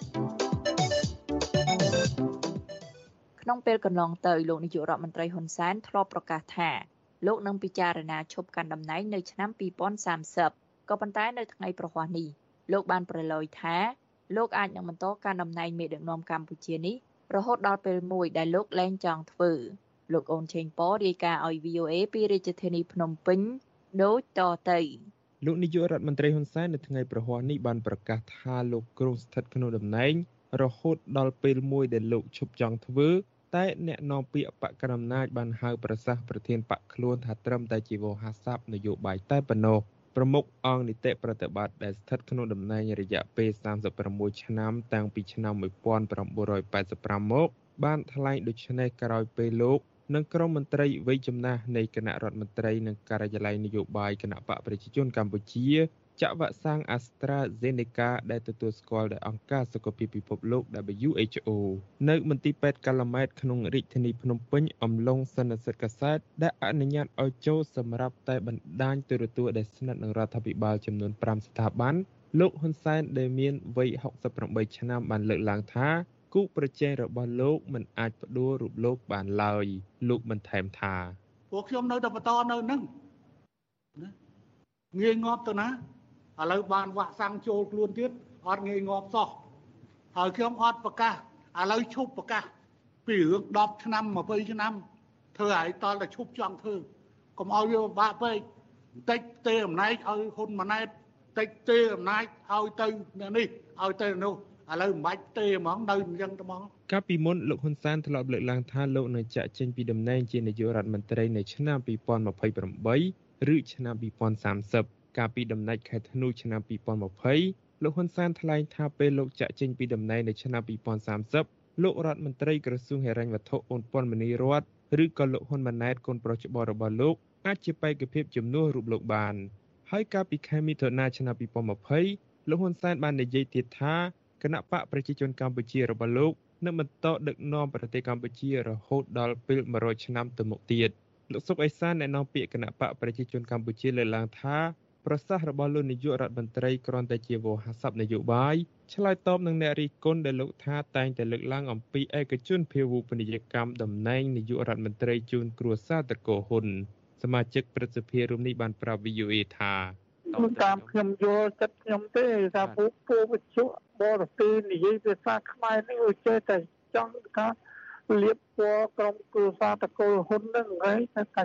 [SPEAKER 3] ក្នុងពេលកន្លងទៅលោកនាយករដ្ឋមន្ត្រីហ៊ុនសែនធ្លាប់ប្រកាសថាលោកនឹងពិចារណាឈប់កាន់តំណែងនៅឆ្នាំ2030ក៏ប៉ុន្តែនៅថ្ងៃប្រហ័សនេះលោកបានប្រឡយថាលោកអាចនឹងបន្តកាន់តំណែងមេដឹកនាំកម្ពុជានេះរហូតដល់ពេលមួយដែលលោកលែងចង់ធ្វើលោកអូនឆេងប៉រាយការណ៍ឲ្យ VOA ពីរាជធានីភ្នំពេញដូចតទៅ
[SPEAKER 13] លោកនាយករដ្ឋមន្ត្រីហ៊ុនសែននៅថ្ងៃប្រហ័សនេះបានប្រកាសថាលោកគ្រងស្ថិតក្នុងតំណែងរហូតដល់ពេលមួយដែលលោកឈប់ចង់ធ្វើតែអ្នកនាំពាក្យបកកណ្ដាលអំណាចបានហៅប្រសាសន៍ប្រធានបកខ្លួនថាត្រឹមតែជាវោហារស័ព្ទនយោបាយតែប៉ុណ្ណោះប្រមុខអង្គនីតិប្រតិបត្តិដែលស្ថិតក្នុងតំណែងរយៈពេល36ឆ្នាំតាំងពីឆ្នាំ1985មកបានថ្លែងដូចនេះក្រោយពេលលោកនិងក្រុមមន្ត្រីវ័យចំណាស់នៃគណៈរដ្ឋមន្ត្រីនិងការិយាល័យនយោបាយគណៈបកប្រជាជនកម្ពុជាចាក់វ៉ាក់សាំង AstraZeneca ដែលទទួលស្គាល់ដោយអង្គការសុខភាពពិភពលោក WHO នៅមន្ទីរពេទ្យកាឡាម៉ែតក្នុងរាជធានីភ្នំពេញអំឡុងសន្និសីទកាសែតដែលអនុញ្ញាតឲ្យចូលសម្រាប់តែបណ្ដាញទូរទស្សន៍ដែលស្និទ្ធនឹងរដ្ឋាភិបាលចំនួន5ស្ថាប័នលោកហ៊ុនសែនដែលមានវ័យ68ឆ្នាំបានលើកឡើងថាគូប្រជែងរបស់លោកមិនអាចផ្ដួលរូបលោកបានឡើយលោកបន្ថែមថា
[SPEAKER 9] ពួកខ្ញុំនៅតែបន្តនៅនឹងងាយងាប់ទៅណាឥឡូវបានវាក់សាំងចូលខ្លួនទៀតអត់ងាយងាប់សោះហើយខ្ញុំអត់ប្រកាសឥឡូវឈប់ប្រកាសពីរឿង10ឆ្នាំ20ឆ្នាំធ្វើឲ្យតល់តែឈប់ចង់ធ្វើកុំឲ្យវាពិបាកពេកបន្តិចទេអំណាចឲ្យហ៊ុនម៉ាណែតបន្តិចទេអំណាចឲ្យទៅនេះឲ្យទៅនោះឥឡូវមិនបាច់ទេហ្មងនៅអញ្ចឹងទៅហ្មង
[SPEAKER 13] កាលពីមុនលោកហ៊ុនសែនធ្លាប់លើកឡើងថាលោកនឹងចាក់ចេញពីតំណែងជានាយករដ្ឋមន្ត្រីនៅឆ្នាំ2028ឬឆ្នាំ2030កាលពីដំណាច់ខែធ្នូឆ្នាំ2020លោកហ៊ុនសែនថ្លែងថាពេលលោកចាក់ចេញពីតំណែងនៅឆ្នាំ2030លោករដ្ឋមន្ត្រីក្រសួងហិរញ្ញវត្ថុអូនប៉ុនមនីរតឬក៏លោកហ៊ុនម៉ាណែតកូនប្រុសច្បងរបស់លោកអាចជាបេក្ខភាពជំនួសរូបលោកបានហើយកាលពីខែមិថុនាឆ្នាំ2020លោកហ៊ុនសែនបាននិយាយទៀតថាគណៈបកប្រជាជនកម្ពុជារបស់លោកនឹងបន្តដឹកនាំប្រទេសកម្ពុជារហូតដល់ពេល100ឆ្នាំទៅមុខទៀតលោកសុកអេសានអ្នកនាំពាក្យគណៈបកប្រជាជនកម្ពុជាលើកឡើងថាប្រសាសន៍របស់លោកនាយករដ្ឋមន្ត្រីគ្រាន់តែជាវោហារស័ព្ទនយោបាយឆ្លើយតបនឹងអ្នករិះគន់ដែលលោកថាតែងតែលើកឡើងអំពីឯកជនភាវូបនីយកម្មតំណែងនាយករដ្ឋមន្ត្រីជូនគ្រួសារតកោហ៊ុនសមាជិកព្រឹទ្ធសភារួមនេះបានប្រាប់ VOA ថា
[SPEAKER 9] តាមខ្ញុំយល់ចិត្តខ្ញុំទេថាពួកវិជ្ជាបរទេសនិយាយភាសាខ្មែរនេះវាចេះតែចង់ថាលៀបពណ៌ក្រុមគ្រួសារតកូលហ៊ុនហ្នឹងហើយតែចង់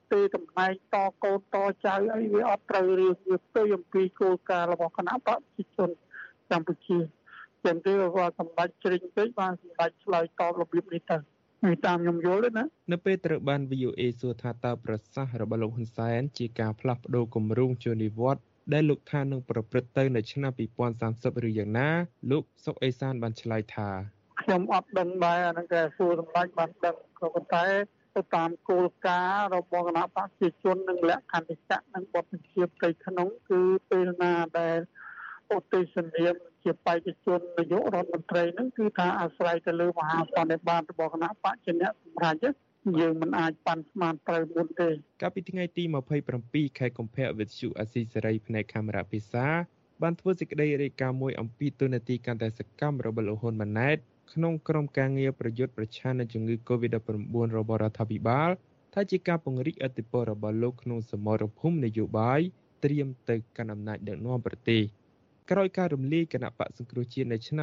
[SPEAKER 14] ទេតំណែងតកូនតចៅអីវាអត់ត្រូវរឿងវាផ្ទុយអំពីគោលការណ៍របស់គណៈបព្វជិជនកម្ពុជាចឹងទេគាត់សម្ដេចជ្រិញពេកបានសម្ដេចឆ្លើយតបរបៀបនេះទៅតាមខ្ញុំយល់ទេណា
[SPEAKER 13] នៅពេលត្រូវបាន VOA សួរថាតើប្រសាសន៍របស់លោកហ៊ុនសែនជាការផ្លាស់ប្ដូរគម្រោងចូលនិវត្តន៍ដែលលោកថានឹងប្រព្រឹត្តទៅនៅឆ្នាំ2030ឬយ៉ាងណាលោកសុកអេសានបានឆ្លើយថា
[SPEAKER 14] ខ្ញុំអត់ដឹងដែរអានឹងគេសួរសម្ដេចបានដឹងក៏ប៉ុន្តែទៅតាមគោលការណ៍របស់គណៈបព្វជិជននិងលក្ខន្តិកៈនិងបទបញ្ជាផ្ទៃក្នុងគឺពេលណាដែលឧទ្ទេសនាមជាបេក្ខជននាយករដ្ឋមន្ត្រីហ្នឹងគឺថាអាស្រ័យទៅលើមហាសន្និបាតរបស់គណៈបព្វជិជនសម្រាប់យើងមិនអាចប៉ាន់ស្មានត្រូវមុនទេ
[SPEAKER 13] កាលពីថ្ងៃទី27ខែកុម្ភៈវិទ្យុអាស៊ីសេរីផ្នែកកាមេរ៉ាភាសាបានធ្វើសេចក្តីរាយការណ៍មួយអំពីទូនាទីកាន់តែសកម្មរបស់លោកហ៊ុនម៉ាណែតក្នុងក្រុមការងារប្រយុទ្ធប្រឆាំងនឹងជំងឺ Covid-19 របស់រដ្ឋាភិបាលថាជាការពង្រីកឥទ្ធិពលរបស់លោកក្នុងសមរភូមិនយោបាយត្រៀមទៅកាន់អំណាចដឹកនាំប្រទេសក្រោយការរំលាយគណៈបកសង្គ្រោះជាតិនៅឆ្នាំ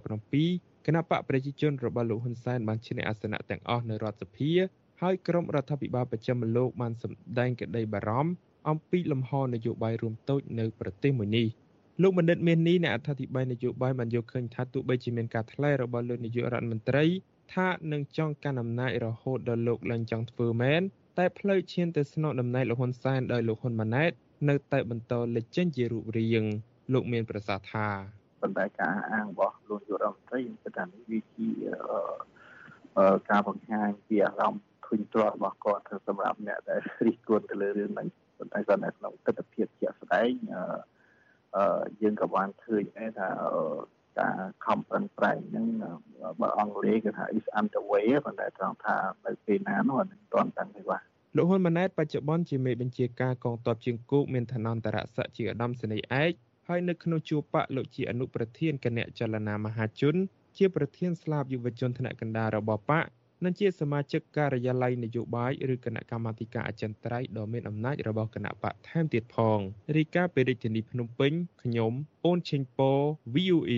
[SPEAKER 13] 2017គណៈបកប្រជាជនរបស់លោកហ៊ុនសែនបានឈ្នះអាសនៈទាំងអស់នៅរដ្ឋសភាហើយក្រុមរដ្ឋាភិបាលប្រចាំលោកបានសម្ដែងក្តីបារម្ភអំពីលំហនយោបាយរួមតូចនៅប្រទេសមួយនេះលោកបណ្ឌិតមាសនេះអ្នកអធិប្បាយនយោបាយបានយកឃើញថាទោះបីជាមានការថ្លែងរបស់លោកនាយករដ្ឋមន្ត្រីថានឹងចង់កាន់អំណាចរហូតដល់លោកឡើងចង់ធ្វើមែនតែផ្លូវឈានទៅស្នាក់តំណែងលោកហ៊ុនសែនដោយលោកហ៊ុនម៉ាណែតនៅតែបន្តលេចចេញជារូបរាងលោកមានប្រសាសន៍ថា
[SPEAKER 10] ប៉ុន្តែការអាងរបស់លោកនាយករដ្ឋមន្ត្រីគឺថានេះវាជាការបង្ហាញពីអារម្មណ៍ធុញទ្រាន់របស់គាត់សម្រាប់អ្នកដែលរិះគន់ទៅលើរឿងហ្នឹងប៉ុន្តែគាត់នៅក្នុងទស្សនវិជ្ជាជាក់ស្ដែងយើងក៏បានឃើញដែរថាការខំប្រឹងប្រែងហ្នឹងបើអង់គ្លេសគេថា is underway ប៉ុន្តែត្រង់ថានៅពេលណានោះមិនទាន់ដឹងទេបាទ
[SPEAKER 13] លោកហ៊ុនម៉ាណែតបច្ចុប្បន្នជាមេបញ្ជាការកងទ័ពជើងគោកមានឋានន្តរស័ក្តិជាឧត្តមសេនីយ៍ឯកហើយនៅក្នុងជួរបកលោកជាអនុប្រធានគណៈចលនាមហាជនជាប្រធានស្លាបយុវជនថ្នាក់កណ្ដាលរបស់បកនិងជាសមាជិកការិយាល័យនយោបាយឬគណៈកម្មាធិការអចិន្ត្រៃយ៍ដ៏មានអំណាចរបស់គណៈបកថែមទៀតផងរាយការណ៍ពីរាជធានីភ្នំពេញខ្ញុំអូនឆេងប៉ VOA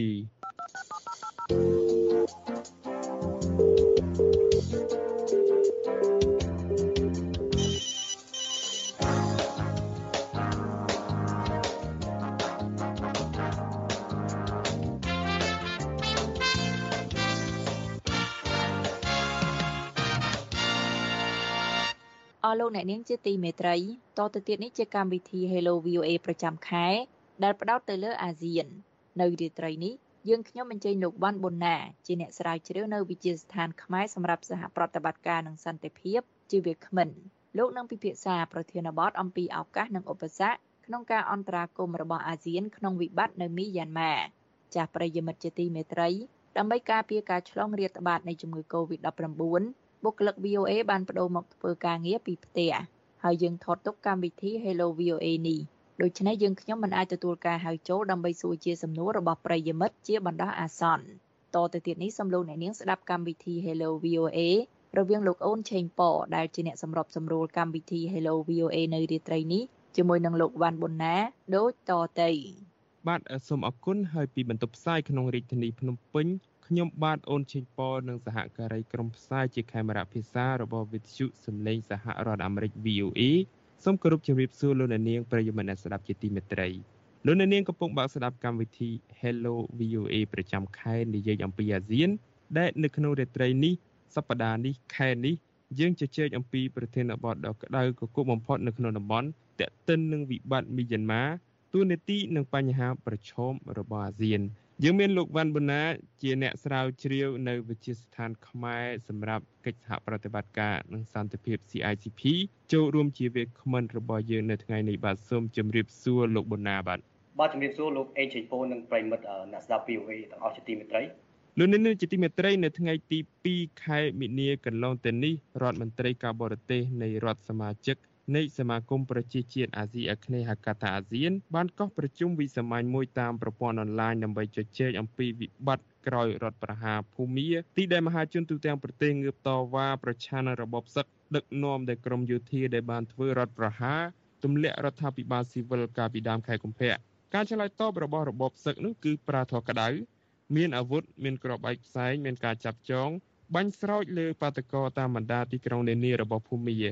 [SPEAKER 3] លោកអ្នកនាងជាទីមេត្រីតទៅទៀតនេះជាកម្មវិធី Hello VOA ប្រចាំខែដែលផ្ដោតទៅលើអាស៊ាននៅរាត្រីនេះយើងខ្ញុំអញ្ជើញលោកវ៉ាន់ប៊ុនណាជាអ្នកស្រាវជ្រាវនៅវិទ្យាស្ថានខ្មែរសម្រាប់សហប្រតិបត្តិការនិងសន្តិភាពជាវាគ្មិនលោកនឹងពិភាក្សាប្រធានបទអំពីឱកាសនិងឧបសគ្គក្នុងការអន្តរាគមន៍របស់អាស៊ានក្នុងវិបត្តិនៅមីយ៉ាន់ម៉ាចាស់ប្រិយមិត្តជាទីមេត្រីដើម្បីការពារការឆ្លងរាតត្បាតនៃជំងឺ Covid-19បុគ្គលិក VOA បានបដូរមកធ្វើការងារពីផ្ទះហើយយើងថតទុកកម្មវិធី Hello VOA នេះដូច្នេះយើងខ្ញុំមិនអាចទទួលការហៅចូលដើម្បីសួរជាសំណួររបស់ប្រិយមិត្តជាបណ្ដោះអាសន្នតទៅទៀតនេះសូមលោកអ្នកនាងស្ដាប់កម្មវិធី Hello VOA រវាងលោកអូនឆេងប៉ដែលជាអ្នកសម្របសម្រួលកម្មវិធី Hello VOA នៅរាត្រីនេះជាមួយនឹងលោកវ៉ាន់ប៊ុនណាដូចតទៅ
[SPEAKER 13] បាទសូមអរគុណហើយពីបន្ទប់ផ្សាយក្នុងរាជធានីភ្នំពេញខ្ញុំបាទអូនឆេងប៉និងសហការីក្រុមផ្សាយជាកាមេរ៉ាភាសារបស់វិទ្យុសំឡេងសហរដ្ឋអាមេរិក VOA សូមគោរពជម្រាបសួរលោកអ្នកនាងប្រិយមិត្តអ្នកស្ដាប់ជាទីមេត្រីលោកអ្នកនាងកំពុងបើកស្ដាប់កម្មវិធី Hello VOA ប្រចាំខែនិយាយអំពីអាស៊ានដែលនៅក្នុងរាត្រីនេះសប្តាហ៍នេះខែនេះយើងជជែកអំពីប្រធានបទដ៏ក្តៅគគុកបំផុតនៅក្នុងតំបន់ទាក់ទិននឹងវិបត្តិមីយ៉ាន់ម៉ាទូនាទីនិងបញ្ហាប្រឈមរបស់អាស៊ានយើងមានលោកវ៉ាន់ប៊ុនណាជាអ្នកស្រាវជ្រាវនៅវិទ្យាស្ថានខ្មែរសម្រាប់កិច្ចសហប្រតិបត្តិការនិងសន្តិភាព CICP ចូលរួមជាវាគ្មិនរបស់យើងនៅថ្ងៃនេះបាទសូមជម្រាបសួរលោកប៊ុនណាបាទ
[SPEAKER 15] ជម្រាបសួរលោកអេងឆេងប៉ូនិងប្រិយមិត្តអ្នកស្ដាប់ VOA ទាំងអស់ជាទីមេត្រី
[SPEAKER 13] លោកនាងជាទីមេត្រីនៅថ្ងៃទី2ខែមិនិនាកន្លងទៅនេះរដ្ឋមន្ត្រីការបរទេសនៃរដ្ឋសមាជិកនៃសមាគមប្រជាជាតិអាស៊ីអាគ្នេយ៍ហៅកាត់ថាអាស៊ានបានកោះប្រជុំវិសាមញ្ញមួយតាមប្រព័ន្ធអនឡាញដើម្បីជជែកអំពីវិបត្តិក្រោយរដ្ឋប្រហារភូមាទីដែលមហាជនទូទាំងប្រទេសងើបតវ៉ាប្រឆាំងនឹងរបបសឹកដឹកនាំដោយក្រមយោធាដែលបានធ្វើរដ្ឋប្រហារទម្លាក់រដ្ឋាភិបាលស៊ីវិលកាលពីដើមខែកុម្ភៈការឆ្លើយតបរបស់របបសឹកនោះគឺប្រាថ្នាក្តៅមានអាវុធមានក្របបែកផ្សែងមានការចាប់ចងបាញ់ស្រោចលើបាតកោតាមបណ្ដាទីក្រុងនានារបស់ភូមាទ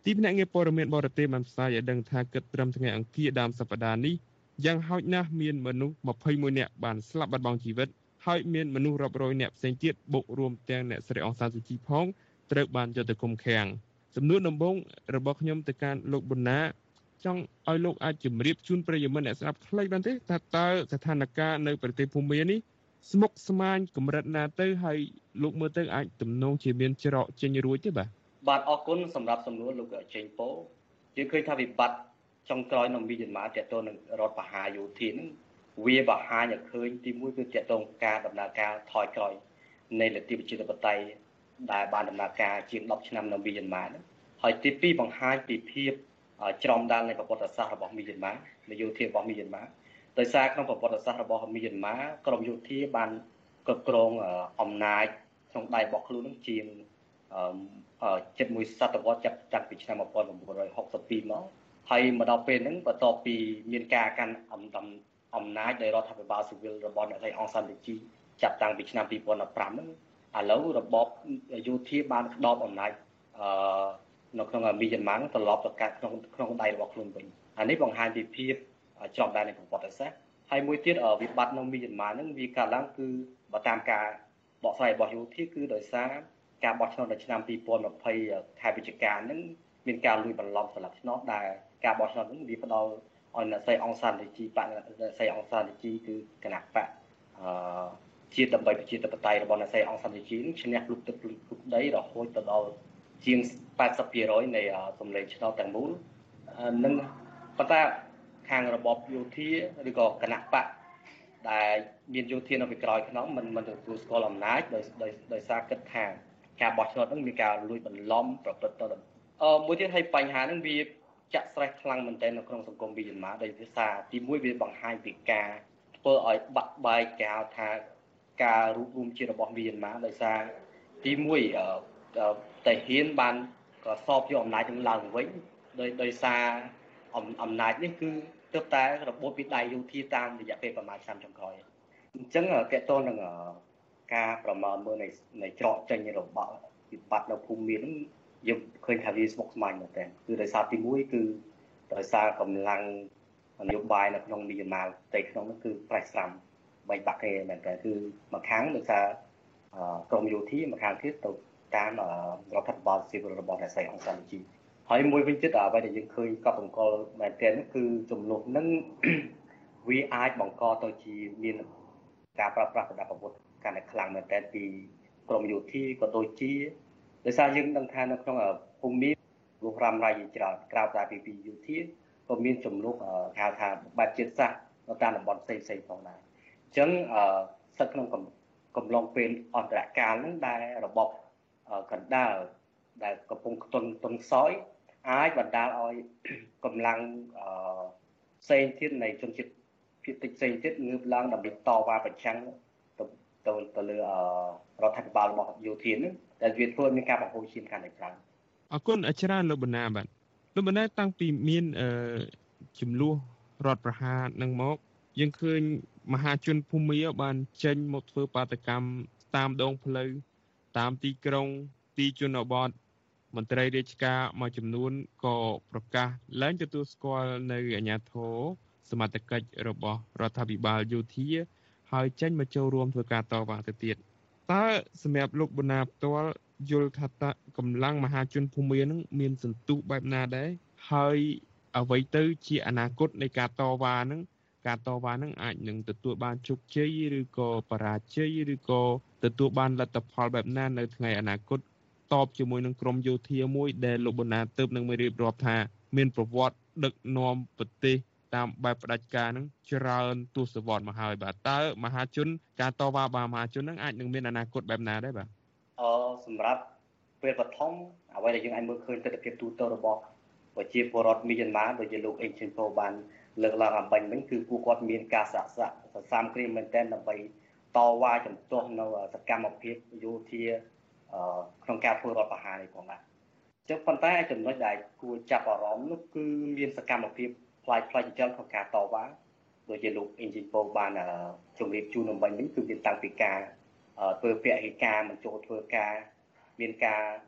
[SPEAKER 13] ទីភ្នាក់ងារព័ត៌មានបរទេសបានផ្សាយឲ្យដឹងថាគិតត្រឹមថ្ងៃអង្គារដើមសប្តាហ៍នេះយ៉ាងហោចណាស់មានមនុស្ស21នាក់បានស្លាប់បាត់បង់ជីវិតហើយមានមនុស្សរាប់រយនាក់ផ្សេងទៀតបូករួមទាំងអ្នកស្រីអង្សានសុជីផងត្រូវបានយកទៅឃុំឃាំងសំណួរដំបូងរបស់ខ្ញុំទៅកាន់លោកប៊ុនណាចង់ឲ្យលោកអាចជម្រាបជូនប្រិយមិត្តអ្នកស្ដាប់ខ្លីបានទេថាតើស្ថានភាពនៅប្រទេសភូមានេះស្មុគស្មាញកម្រិតណាទៅហើយលោកមើលទៅអាចទំនងជាមានច្រកចេញរួចទេបាទ
[SPEAKER 15] អរគុណសម្រាប់សំណួរលោកចេញពោយើងឃើញថាវិបត្តិចុងក្រោយនៅមីយ៉ាន់ម៉ាទាក់ទងនឹងរដ្ឋបហាយោធានឹងវាបង្ហាញឲ្យឃើញទីមួយគឺទាក់ទងការដំណើរការថយក្រោយនៃលទ្ធិប្រជាធិបតេយ្យដែលបានដំណើរការជាង10ឆ្នាំនៅមីយ៉ាន់ម៉ាហ្នឹងហើយទីពីរបង្ហាញពីភាពច្រំដាល់នៃប្រវត្តិសាស្ត្ររបស់មីយ៉ាន់ម៉ានយោធារបស់មីយ៉ាន់ម៉ាដោយសារក្នុងប្រវត្តិសាស្ត្ររបស់មីយ៉ាន់ម៉ាក្រមយោធាបានគ្រប់គ្រងអំណាចក្នុងដៃរបស់ខ្លួននឹងជាងជិតមួយសតវត្សចាប់តាំងពីឆ្នាំ1962មកហើយមកដល់ពេលហ្នឹងបន្ទាប់ពីមានការកាន់អំណាចដោយរដ្ឋាភិបាលស៊ីវិលរបស់អ្នកស្រីអង្សានស៊ូជីចាប់តាំងពីឆ្នាំ2015ហ្នឹងឥឡូវរបបយោធាបានផ្ដោតអំណាចនៅក្នុងមីយ៉ាន់ម៉ាត្រឡប់ទៅកាត់ក្នុងដៃរបស់ខ្លួនវិញអានេះបង្ហាញពីភាពច្រំដែននៃប្រវត្តិសាស្ត្រហើយមួយទៀតវិបត្តិនៅមីយ៉ាន់ម៉ាហ្នឹងវាកើតឡើងគឺបើតាមការបកស្រាយរបស់យោធាគឺដោយសារការបោះឆ្នោតនៅឆ្នាំ2020ខែវិច្ឆិកាហ្នឹងមានការលួចបន្លំស្លឹកឆ្នោតដែលការបោះឆ្នោតហ្នឹងវាផ្ដល់ឲ្យអ្នកស្រីអង្សានស៊ូជីអ្នកស្រីអង្សានស៊ូជីគឺគណៈបកជាតិដើម្បីប្រជាធិបតេយ្យរបស់អ្នកស្រីអង្សានស៊ូជីឈ្នះលុបទឹកលុបដីរហូតទៅដល់ជាង 80% នៃសម្លេងឆ្នោតទាំងមូលនឹងប៉ុន្តែខាងរបបយោធាឬក៏គណៈបកដែលមានយោធានៅពីក្រោយខ្នងមិនទទួលស្គាល់អំណាចដោយសារគិតថាការបោះឆ្នោតហ្នឹងមានការលួចបន្លំប្រព្រឹត្តទៅមួយទៀតហើយបញ្ហាហ្នឹងវាចាក់ស្រេះខ្លាំងមែនទែននៅក្នុងសង្គមមីយ៉ាន់ម៉ាដោយសារទីមួយវាបង្ហាញពីការធ្វើឲ្យបាក់បែកគេហៅថាការរួបរวมជាតិរបស់មីយ៉ាន់ម៉ាដោយសារទីមួយតែហ៊ានបានក៏សពយកអំណាចនឹងឡើងវិញដោយសារអំណាចនេះគឺទើបតែរបបពីដៃយោធាតាមរយៈពេលប្រហែលឆ្នាំចុងក្រោយអញ្ចឹងតកតទៅនឹងការប្រមាណមើលនៃច្រកចេញរបស់វិបត្តិនៅភូមិមានហ្នឹងយើងឃើញថាវាស្មុគស្មាញមែនទែនគឺដោយសារទី1គឺដោយសារកម្លាំងនយោបាយនៅក្នុងមីយ៉ាន់ម៉ាផ្ទៃក្នុងនោះគឺប្រេះស្រាំបែកបាក់គ្នាមែនទែនគឺមួយខាងដោយសារក្រមយោធាមួយខាងទៀតទៅតាមរដ្ឋាភិបាលស៊ីវិលរបស់អ្នកស្រីអង្សានស៊ូជីហើយមួយវិញទៀតអ្វីដែលយើងឃើញកប់បង្កល់មែនទែនគឺចំនួនហ្នឹងវាអាចបង្កទៅជាមានការប្រើប្រាស់ប្រដាប់អាវុធកាន់តែខ្លាំងមែនទែនពីក្រមយោធាក៏ដូចជាដោយសារយើងដឹងថានៅក្នុងភូមិមានលោករ៉ាំរ៉ៃច្រើនក្រៅតែពីយោធាក៏មានចំនួនហៅថាបែបជាតិសាសន៍នៅតាមតំបន់ផ្សេងផងដែរអញ្ចឹងស្ថិតក្នុងកំឡុងពេលអន្តរកាលហ្នឹងដែលរបបកណ្ដាលដែលកំពុងទុនខ្សោយអាចបណ្ដាលឲ្យកម្លាំងផ្សេងទៀតនៃជនជាតិភាគតិចផ្សេងទៀតងើបឡើងដើម្បីតវ៉ាប្រឆាំងទៅលើរដ្ឋាភិបាលរបស់យោធានឹងដែលវាធ្វើឲ្យមានការបង្ហូរឈាមកាន់តែខ្លាំង
[SPEAKER 13] អរគុណច្រើនលោកបណ្ណាបាទលោកបណ្ណាតាំងពីមានចំនួនរដ្ឋប្រហារនឹងមកយើងឃើញមហាជនភូមាបានចេញមកធ្វើបាតកម្មតាមដងផ្លូវតាមទីក្រុងទីជនបទមន្ត្រីរាជការមួយចំនួនក៏ប្រកាសឡើងទទួលស្គាល់នៅអាជ្ញាធរសមត្ថកិច្ចរបស់រដ្ឋាភិបាលយោធាហើយចេញមកចូលរួមធ្វើការតវ៉ាទៅទៀតតើសម្រាប់លោកបណ្ណាផ្ទាល់យល់ថាតើកម្លាំងមហាជនភូមានឹងមានសន្ទុះបែបណាដែរហើយអ្វីទៅជាអនាគតនៃការតវ៉ានឹងអាចនឹងទទួលបានជោគជ័យឬក៏បរាជ័យឬក៏ទទួលបានលទ្ធផលបែបណានៅថ្ងៃអនាគតតបជាមួយនឹងក្រមយោធាមួយដែលលោកបណ្ណាទើបនឹងមានរៀបរាប់ថាមានប្រវត្តិដឹកនាំប្រទេសតាមបែបផ្ដាច់ការនឹងច្រើនទសវត្សរ៍មកហើយបាទតើមហាជនការតវ៉ារបស់មហាជននឹងអាចនឹងមានអនាគតបែបណាដែរបាទ
[SPEAKER 15] សម្រាប់ពេលបឋមអ្វីដែលយើងអាចមើលឃើញទស្សនវិជ្ជាទូទៅរបស់ប្រជាពលរដ្ឋមីយ៉ាន់ម៉ាដូចជាលោកអេងឈិនផូបានលើកឡើងអំបញ្ញវិញគឺពួកគាត់មានការសាមគ្គីមែនទែនដើម្បីតវ៉ាជំទាស់នៅសកម្មភាពយោធាក្នុងការធ្វើរដ្ឋប្រហារនេះផងដែរចឹងប៉ុន្តែចំណុចដែលគួរចាប់អារម្មណ៍នោះគឺមានសកម្មភាពផ្លាយជាច្រើនក្នុងការតវ៉ាដូចជាលោកអេងជីប៉ូបានជម្រាបជូនអំបញ្ញវិញគឺមានតាំងពីការធ្វើពហិការមិនចូលធ្វើការមានការ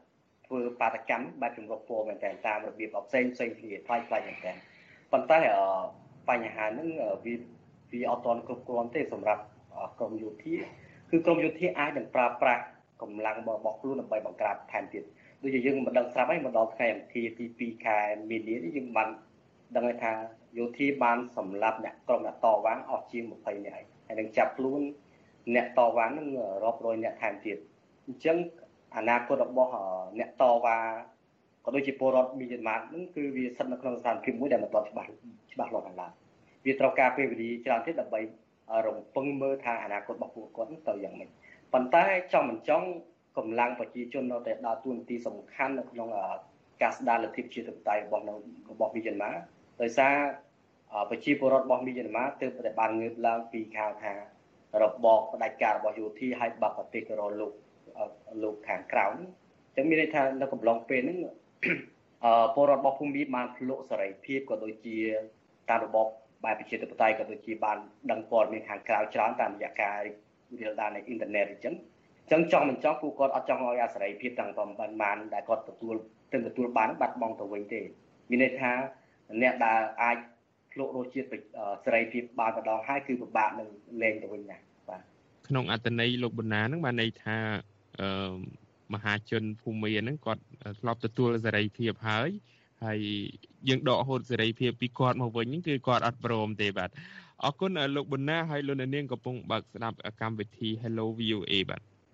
[SPEAKER 15] ធ្វើបាតកម្មបែបចម្រុះពណ៌មែនតើតាមរបៀបផ្សេងគ្នាផ្លាយមែនតើប៉ុន្តែបញ្ហាហ្នឹងវាអត់ទាន់គ្រប់គ្រាន់ទេសម្រាប់ក្រមយោធាគឺក្រមយោធាអាចនឹងប្រើប្រាស់កម្លាំងរបស់ខ្លួនដើម្បីបង្ក្រាបថែមទៀតដូចជាយើងមិនដឹងស្រាប់ហើយមកដល់ថ្ងៃអំទី2ខែមីនានេះយើងបានដឹងថាយោធាបានសម្លាប់អ្នកក្រុមអ្នកតវ៉ាអស់ជាង20នាក់ហើយនឹងចាប់ខ្លួនអ្នកតវ៉ានឹងរាប់រយអ្នកថែមទៀតអញ្ចឹងអនាគតរបស់អ្នកតវ៉ាក៏ដូចជាពលរដ្ឋមីយ៉ាន់ម៉ានឹងគឺវាស្ថិតនៅក្នុងស្ថានភាពមួយដែលមិនទាន់ច្បាស់លាស់ខាងឡើយវាត្រូវការពេលវេលាច្រើនទៀតដើម្បីរំពឹងមើលថាអនាគតរបស់ពួកគាត់ទៅយ៉ាងម៉េចប៉ុន្តែចង់មិនចង់កម្លាំងប្រជាជននៅតែដើរតួនាទីសំខាន់នៅក្នុងការស្ដារលទ្ធិប្រជាធិបតេយ្យរបស់មីយ៉ាន់ម៉ាដោយសារប្រជាពលរដ្ឋរបស់មីយ៉ាន់ម៉ាទើបតែបានងើបឡើងពីខៅថារបបផ្ដាច់ការរបស់យោធាឲ្យបាក់ប្រទេសទៅរកលោកខាងក្រៅអញ្ចឹងមានន័យថានៅកំឡុងពេលហ្នឹងពលរដ្ឋរបស់ភូមិបានភ្លក់សេរីភាពក៏ដូចជាតាមរបបបែបប្រជាធិបតេយ្យក៏ដូចជាបានដឹងព័ត៌មានខាងក្រៅច្រើនតាមរយៈការរីករាលដាលនៃអ៊ីនធឺណិតអញ្ចឹងចង់មិនចង់ពួកគាត់អត់ចង់ឲ្យអាសេរីភាពទាំងប៉ុន្មានដែលគាត់ទទួលបានបាត់បង់ទៅវិញទេមានន័យថាអ្នកដែលអាចភ្លក់រសជាតិសេរីភាពបានម្ដងហើយគឺពិបាកនឹងលែងទៅវិញណាបាទ
[SPEAKER 13] ក្នុងអត្ថន័យលោកបណ្ណាហ្នឹងបានន័យថាមហាជនភូមិហ្នឹងគាត់ធ្លាប់ទទួលសេរីភាពហើយយើងដកហូតសេរីភាពពីគាត់មកវិញហ្នឹងគឺគាត់អត់ព្រមទេបាទអរគុណលោកបណ្ណាហើយលោកនាងកំពុងបើកស្ដាប់កម្មវិធី Hello VOA បាទ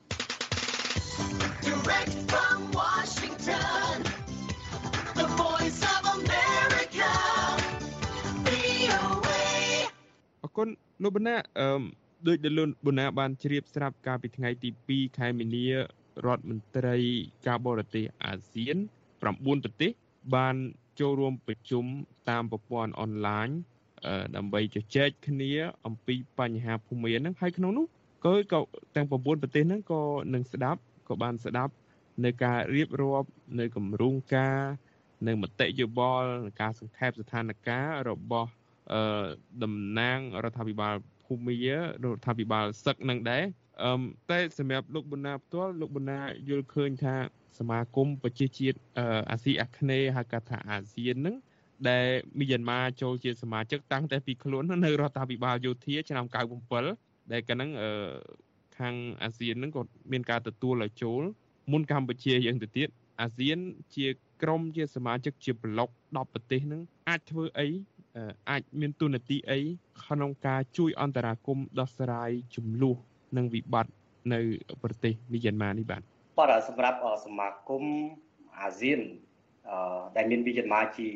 [SPEAKER 2] Direct from Washington, the voice of America, VOA.
[SPEAKER 13] អរគុណលោកបណ្ណាដោយដែលលោកបណ្ណាបានជ្រាបស្រាប់កាលពីថ្ងៃទី2ខែមីនារដ្ឋមន្ត្រីការបរទេសអាស៊ាន9ប្រទេសបានចូលរួមប្រជុំតាមប្រព័ន្ធអនឡាញដើម្បីជជែកគ្នាអំពីបញ្ហាភូមិហ្នឹងហើយក្នុងនោះក៏ទាំង9ប្រទេសហ្នឹងក៏នឹងបានស្ដាប់នៅការរៀបរាប់នៅគម្រោងការនៅមតិយោបល់ការសង្ខេបស្ថានភាពរបស់តំណាងរដ្ឋាភិបាលភូមិរដ្ឋាភិបាលសឹកនឹងដែរតែសម្រាប់លោកបណ្ណាផ្ទាល់លោកបណ្ណាយល់ឃើញថាសមាគមប្រជាជាតិអាស៊ីអាគ្នេយ៍ហៅកាត់ថាអាស៊ានហ្នឹងដែលមីយ៉ាន់ម៉ាចូលជាសមាជិកតាំងតែពីខ្លួននៅរដ្ឋាភិបាលយោធាឆ្នាំ97ដែលកាលហ្នឹងខាងអាស៊ានហ្នឹងក៏មានការទទួលឲ្យចូលមុនកម្ពុជាយើងទៅទៀតអាស៊ានជាក្រុមជាសមាជិកជាប្លុក10ប្រទេសហ្នឹងអាចធ្វើអីអាចមានទូនាទីអីក្នុងការជួយអន្តរាគមន៍ដោះស្រាយចំនួននិងវិបត្តិនៅប្រទេសមីយ៉ាន់ម៉ានេះបាទ
[SPEAKER 15] សម្រាប់សមាគមអាស៊ានដែលមានមីយ៉ាន់ម៉ាជា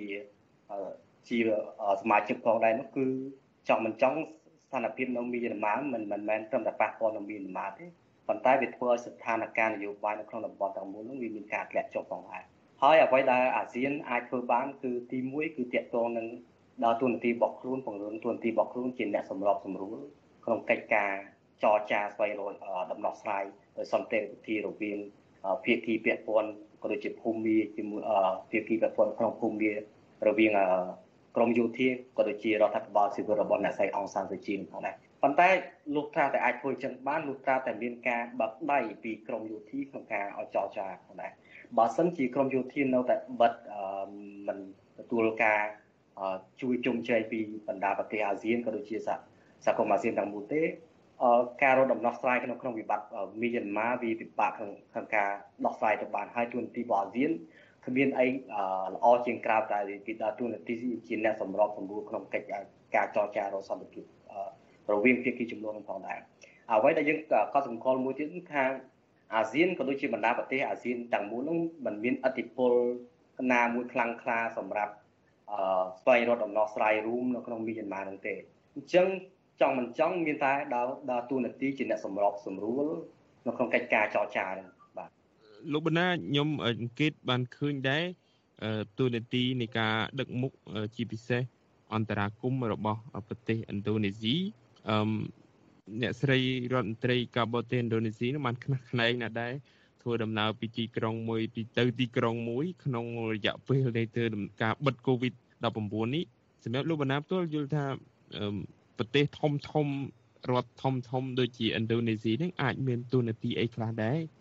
[SPEAKER 15] សមាជិកផងដែរនោះគឺចង់មិនចង់ស្ថានភាពនៅមីយ៉ាន់ម៉ាមិនមែនត្រឹមតែប៉ះពាល់នៅមីយ៉ាន់ម៉ាទេប៉ុន្តែវាធ្វើឲ្យស្ថានភាពនយោបាយនៅក្នុងតំបន់ទាំងមូលនោះវាមានការធ្លាក់ចុះផងដែរហើយអ្វីដែលអាស៊ានអាចធ្វើបានគឺទី1គឺទាក់ទងនឹងដល់ទូនាទីរបស់ខ្លួនពង្រឹងទូនាទីរបស់ខ្លួនជាអ្នកសម្របសម្រួលក្នុងកិច្ចការចរចាស្វែងរកដំណោះស្រាយដោយសន្តិវិធីរវាងភាគីពាក់ព័ន្ធក៏ដូចជាភូមិជាមួយភាគីពាក់ព័ន្ធក្នុងភូមិរវាងក្រមយោធាក៏ដូចជារដ្ឋាភិបាលស៊ីវិលរបស់អ្នកស្រីអង្សានសុជីផងដែរប៉ុន្តែលោកថាតែអាចធ្វើចឹងបានលោកថាតែមានការបាក់ដៃពីក្រមយោធាក្នុងការឲ្យចរចាផងដែរបើសិនជាក្រមយោធានៅតែបិទមិនទទួលការជួយជុំជ្រែងពីបណ្ដាប្រទេសអាស៊ានក៏ដូចជាសហគមន៍អាស៊ានទាំងមូលទេការរកដំណោះស្រាយក្នុងវិបត្តិមីយ៉ាន់ម៉ាវាពិបាកក្នុងការដោះស្រាយទៅបានហើយទូនាទីរបស់អាស៊ានគ្មានអីល្អជាងក្រៅតែពីទូនាទីជាអ្នកសម្របសម្រួលក្នុងកិច្ចការចរចារកសន្តិភាពរវាងភាគីចំនួននឹងផងដែរអ្វីដែលយើងក៏សម្គាល់មួយទៀតគឺថាអាស៊ានក៏ដូចជាបណ្ដាប្រទេសអាស៊ានទាំងមូលនោះមិនមានឥទ្ធិពលណាមួយខ្លាំងក្លាសម្រាប់ស្វែងរកដំណោះស្រាយរួមនៅក្នុងមីយ៉ាន់ម៉ានោះទេអញ្ចឹងចង់មិនចង់មានតែដល់ទូនាទីជាអ្នកសម្របសម្រួលនៅក្នុងកិច្ចការចរចាហ្នឹងបាទ
[SPEAKER 13] លោកបណ្ណាខ្ញុំអង្កេតបានឃើញដែរទូនាទីនៃការដឹកមុខជាពិសេសអន្តរាគមន៍របស់ប្រទេសឥណ្ឌូនេស៊ីអ្នកស្រីរដ្ឋមន្ត្រីការបរទេសឥណ្ឌូនេស៊ីនោះបានខ្នះខ្នែងណាស់ដែរធ្វើដំណើរពីទីក្រុងមួយទៅទីក្រុងមួយក្នុងរយៈពេលនៃការបិទ COVID-19 នេះសម្រាប់លោកបណ្ណាផ្ទាល់យល់ថាប្រទេសធំរដ្ឋធំដូចជាឥណ្ឌូនេស៊ីនឹងអាចមានទូនាទីអីខ្លះដែរ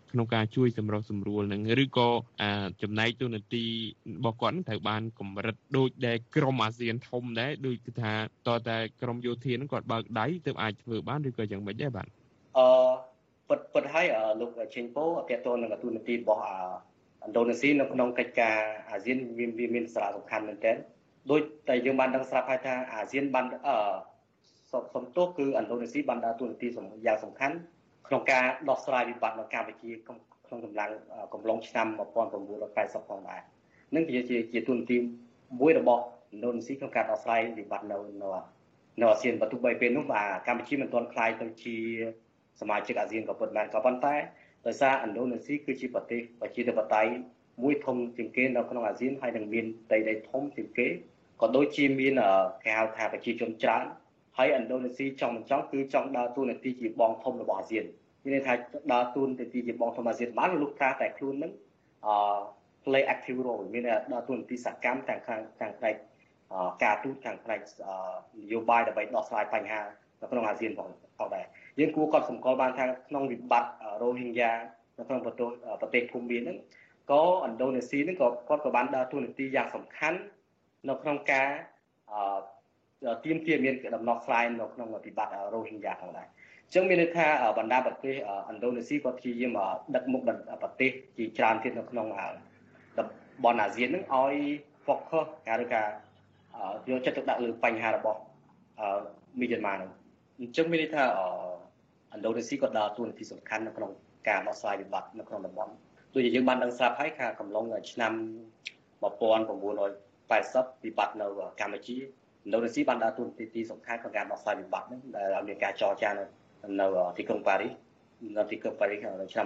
[SPEAKER 13] ក្នុងការជួយសម្រុះសម្រួលនឹងឬក៏ចំណែកទូនាទីរបស់គាត់នឹងត្រូវបានកម្រិតដូចដែលក្រុមអាស៊ានធំដែរដូចគឺថាតើតែក្រុមយោធានឹងគាត់បើកដៃទើបអាចធ្វើបានឬក៏យ៉ាងម៉េចដែរបាទ
[SPEAKER 15] ពិតហើយលោកចេញពោតើតើនឹងទូនាទីរបស់ឥណ្ឌូនេស៊ីនៅក្នុងកិច្ចការអាស៊ានមានសារៈសំខាន់មែនទែនដោយតែយើងបានដឹងស្រាប់ហើយថាអាស៊ានបានសំទោសគឺឥណ្ឌូនេស៊ីបានដើរតួនាទីយ៉ាងសំខាន់ក្នុងការដោះស្រាយវិបត្តិនៅកម្ពុជាក្នុងកំឡុងឆ្នាំ1980ផងដែរនឹងជាតួនាទីមួយរបស់ឥណ្ឌូនេស៊ីក្នុងការដោះស្រាយវិបត្តិនៅអាស៊ានបើទោះបីពេលនោះកម្ពុជាមិនទាន់ក្លាយទៅជាសមាជិកអាស៊ានក៏ពិតមែនក៏ប៉ុន្តែដោយសារឥណ្ឌូនេស៊ីគឺជាប្រទេសប្រជាធិបតេយ្យមួយធំជាងគេនៅក្នុងអាស៊ានហើយនឹងមានដីធំជាងគេក៏ដូចជាមានគេហៅថាប្រជាជនច្រើនហើយឥណ្ឌូនេស៊ីចង់គឺចង់ដើរតួនាទីជាបងធំរបស់អាស៊ានមានន័យថាដើរតួនាទីជាបងធំអាស៊ានបានលោកថាតែខ្លួននឹងplay active role មានដើរតួនាទីសកម្មទាំងផ្នែកការទូតទាំងផ្នែកនយោបាយដើម្បីដោះស្រាយបញ្ហានៅក្នុងអាស៊ានផងដែរយើងគួរកត់សម្គាល់បានថាក្នុងវិបត្តិរ៉ូហីងយ៉ានៅក្នុងប្រទេសភូមាហ្នឹងក៏ឥណ្ឌូនេស៊ីហ្នឹងក៏គាត់ក៏បានដើរតួនាទីយ៉ាងសំខាន់នៅក្នុងការទាមទារមានដំណោះស្រាយនៅក្នុងវិបត្តិរ៉ូហីងយ៉ាផងដែរអញ្ចឹងមានន័យថាបណ្ដាប្រទេសឥណ្ឌូនេស៊ីក៏ព្យាយាមដឹកមុខប្រទេសជាច្រើនទៀតនៅក្នុងតំបន់អាស៊ានហ្នឹងឲ្យ focus ឬក៏យកចិត្តទុកដាក់លើបញ្ហារបស់មីយ៉ាន់ម៉ាហ្នឹងអញ្ចឹងមានន័យថាឥណ្ឌូនេស៊ីក៏ដើរតួនាទីសំខាន់នៅក្នុងការដោះស្រាយវិបត្តិនៅក្នុងតំបន់ដូចជាយើងបានដឹងស្រាប់ហើយថាកំឡុងឆ្នាំ1980វិបត្តិនៅកម្ពុជាឥណ្ឌូនេស៊ីបានដើរតួនាទីសំខាន់ក្នុងការដោះស្រាយវិបត្តិហ្នឹងដែលមានការចរចានៅទីក្រុងប៉ារីសនៅឆ្នាំ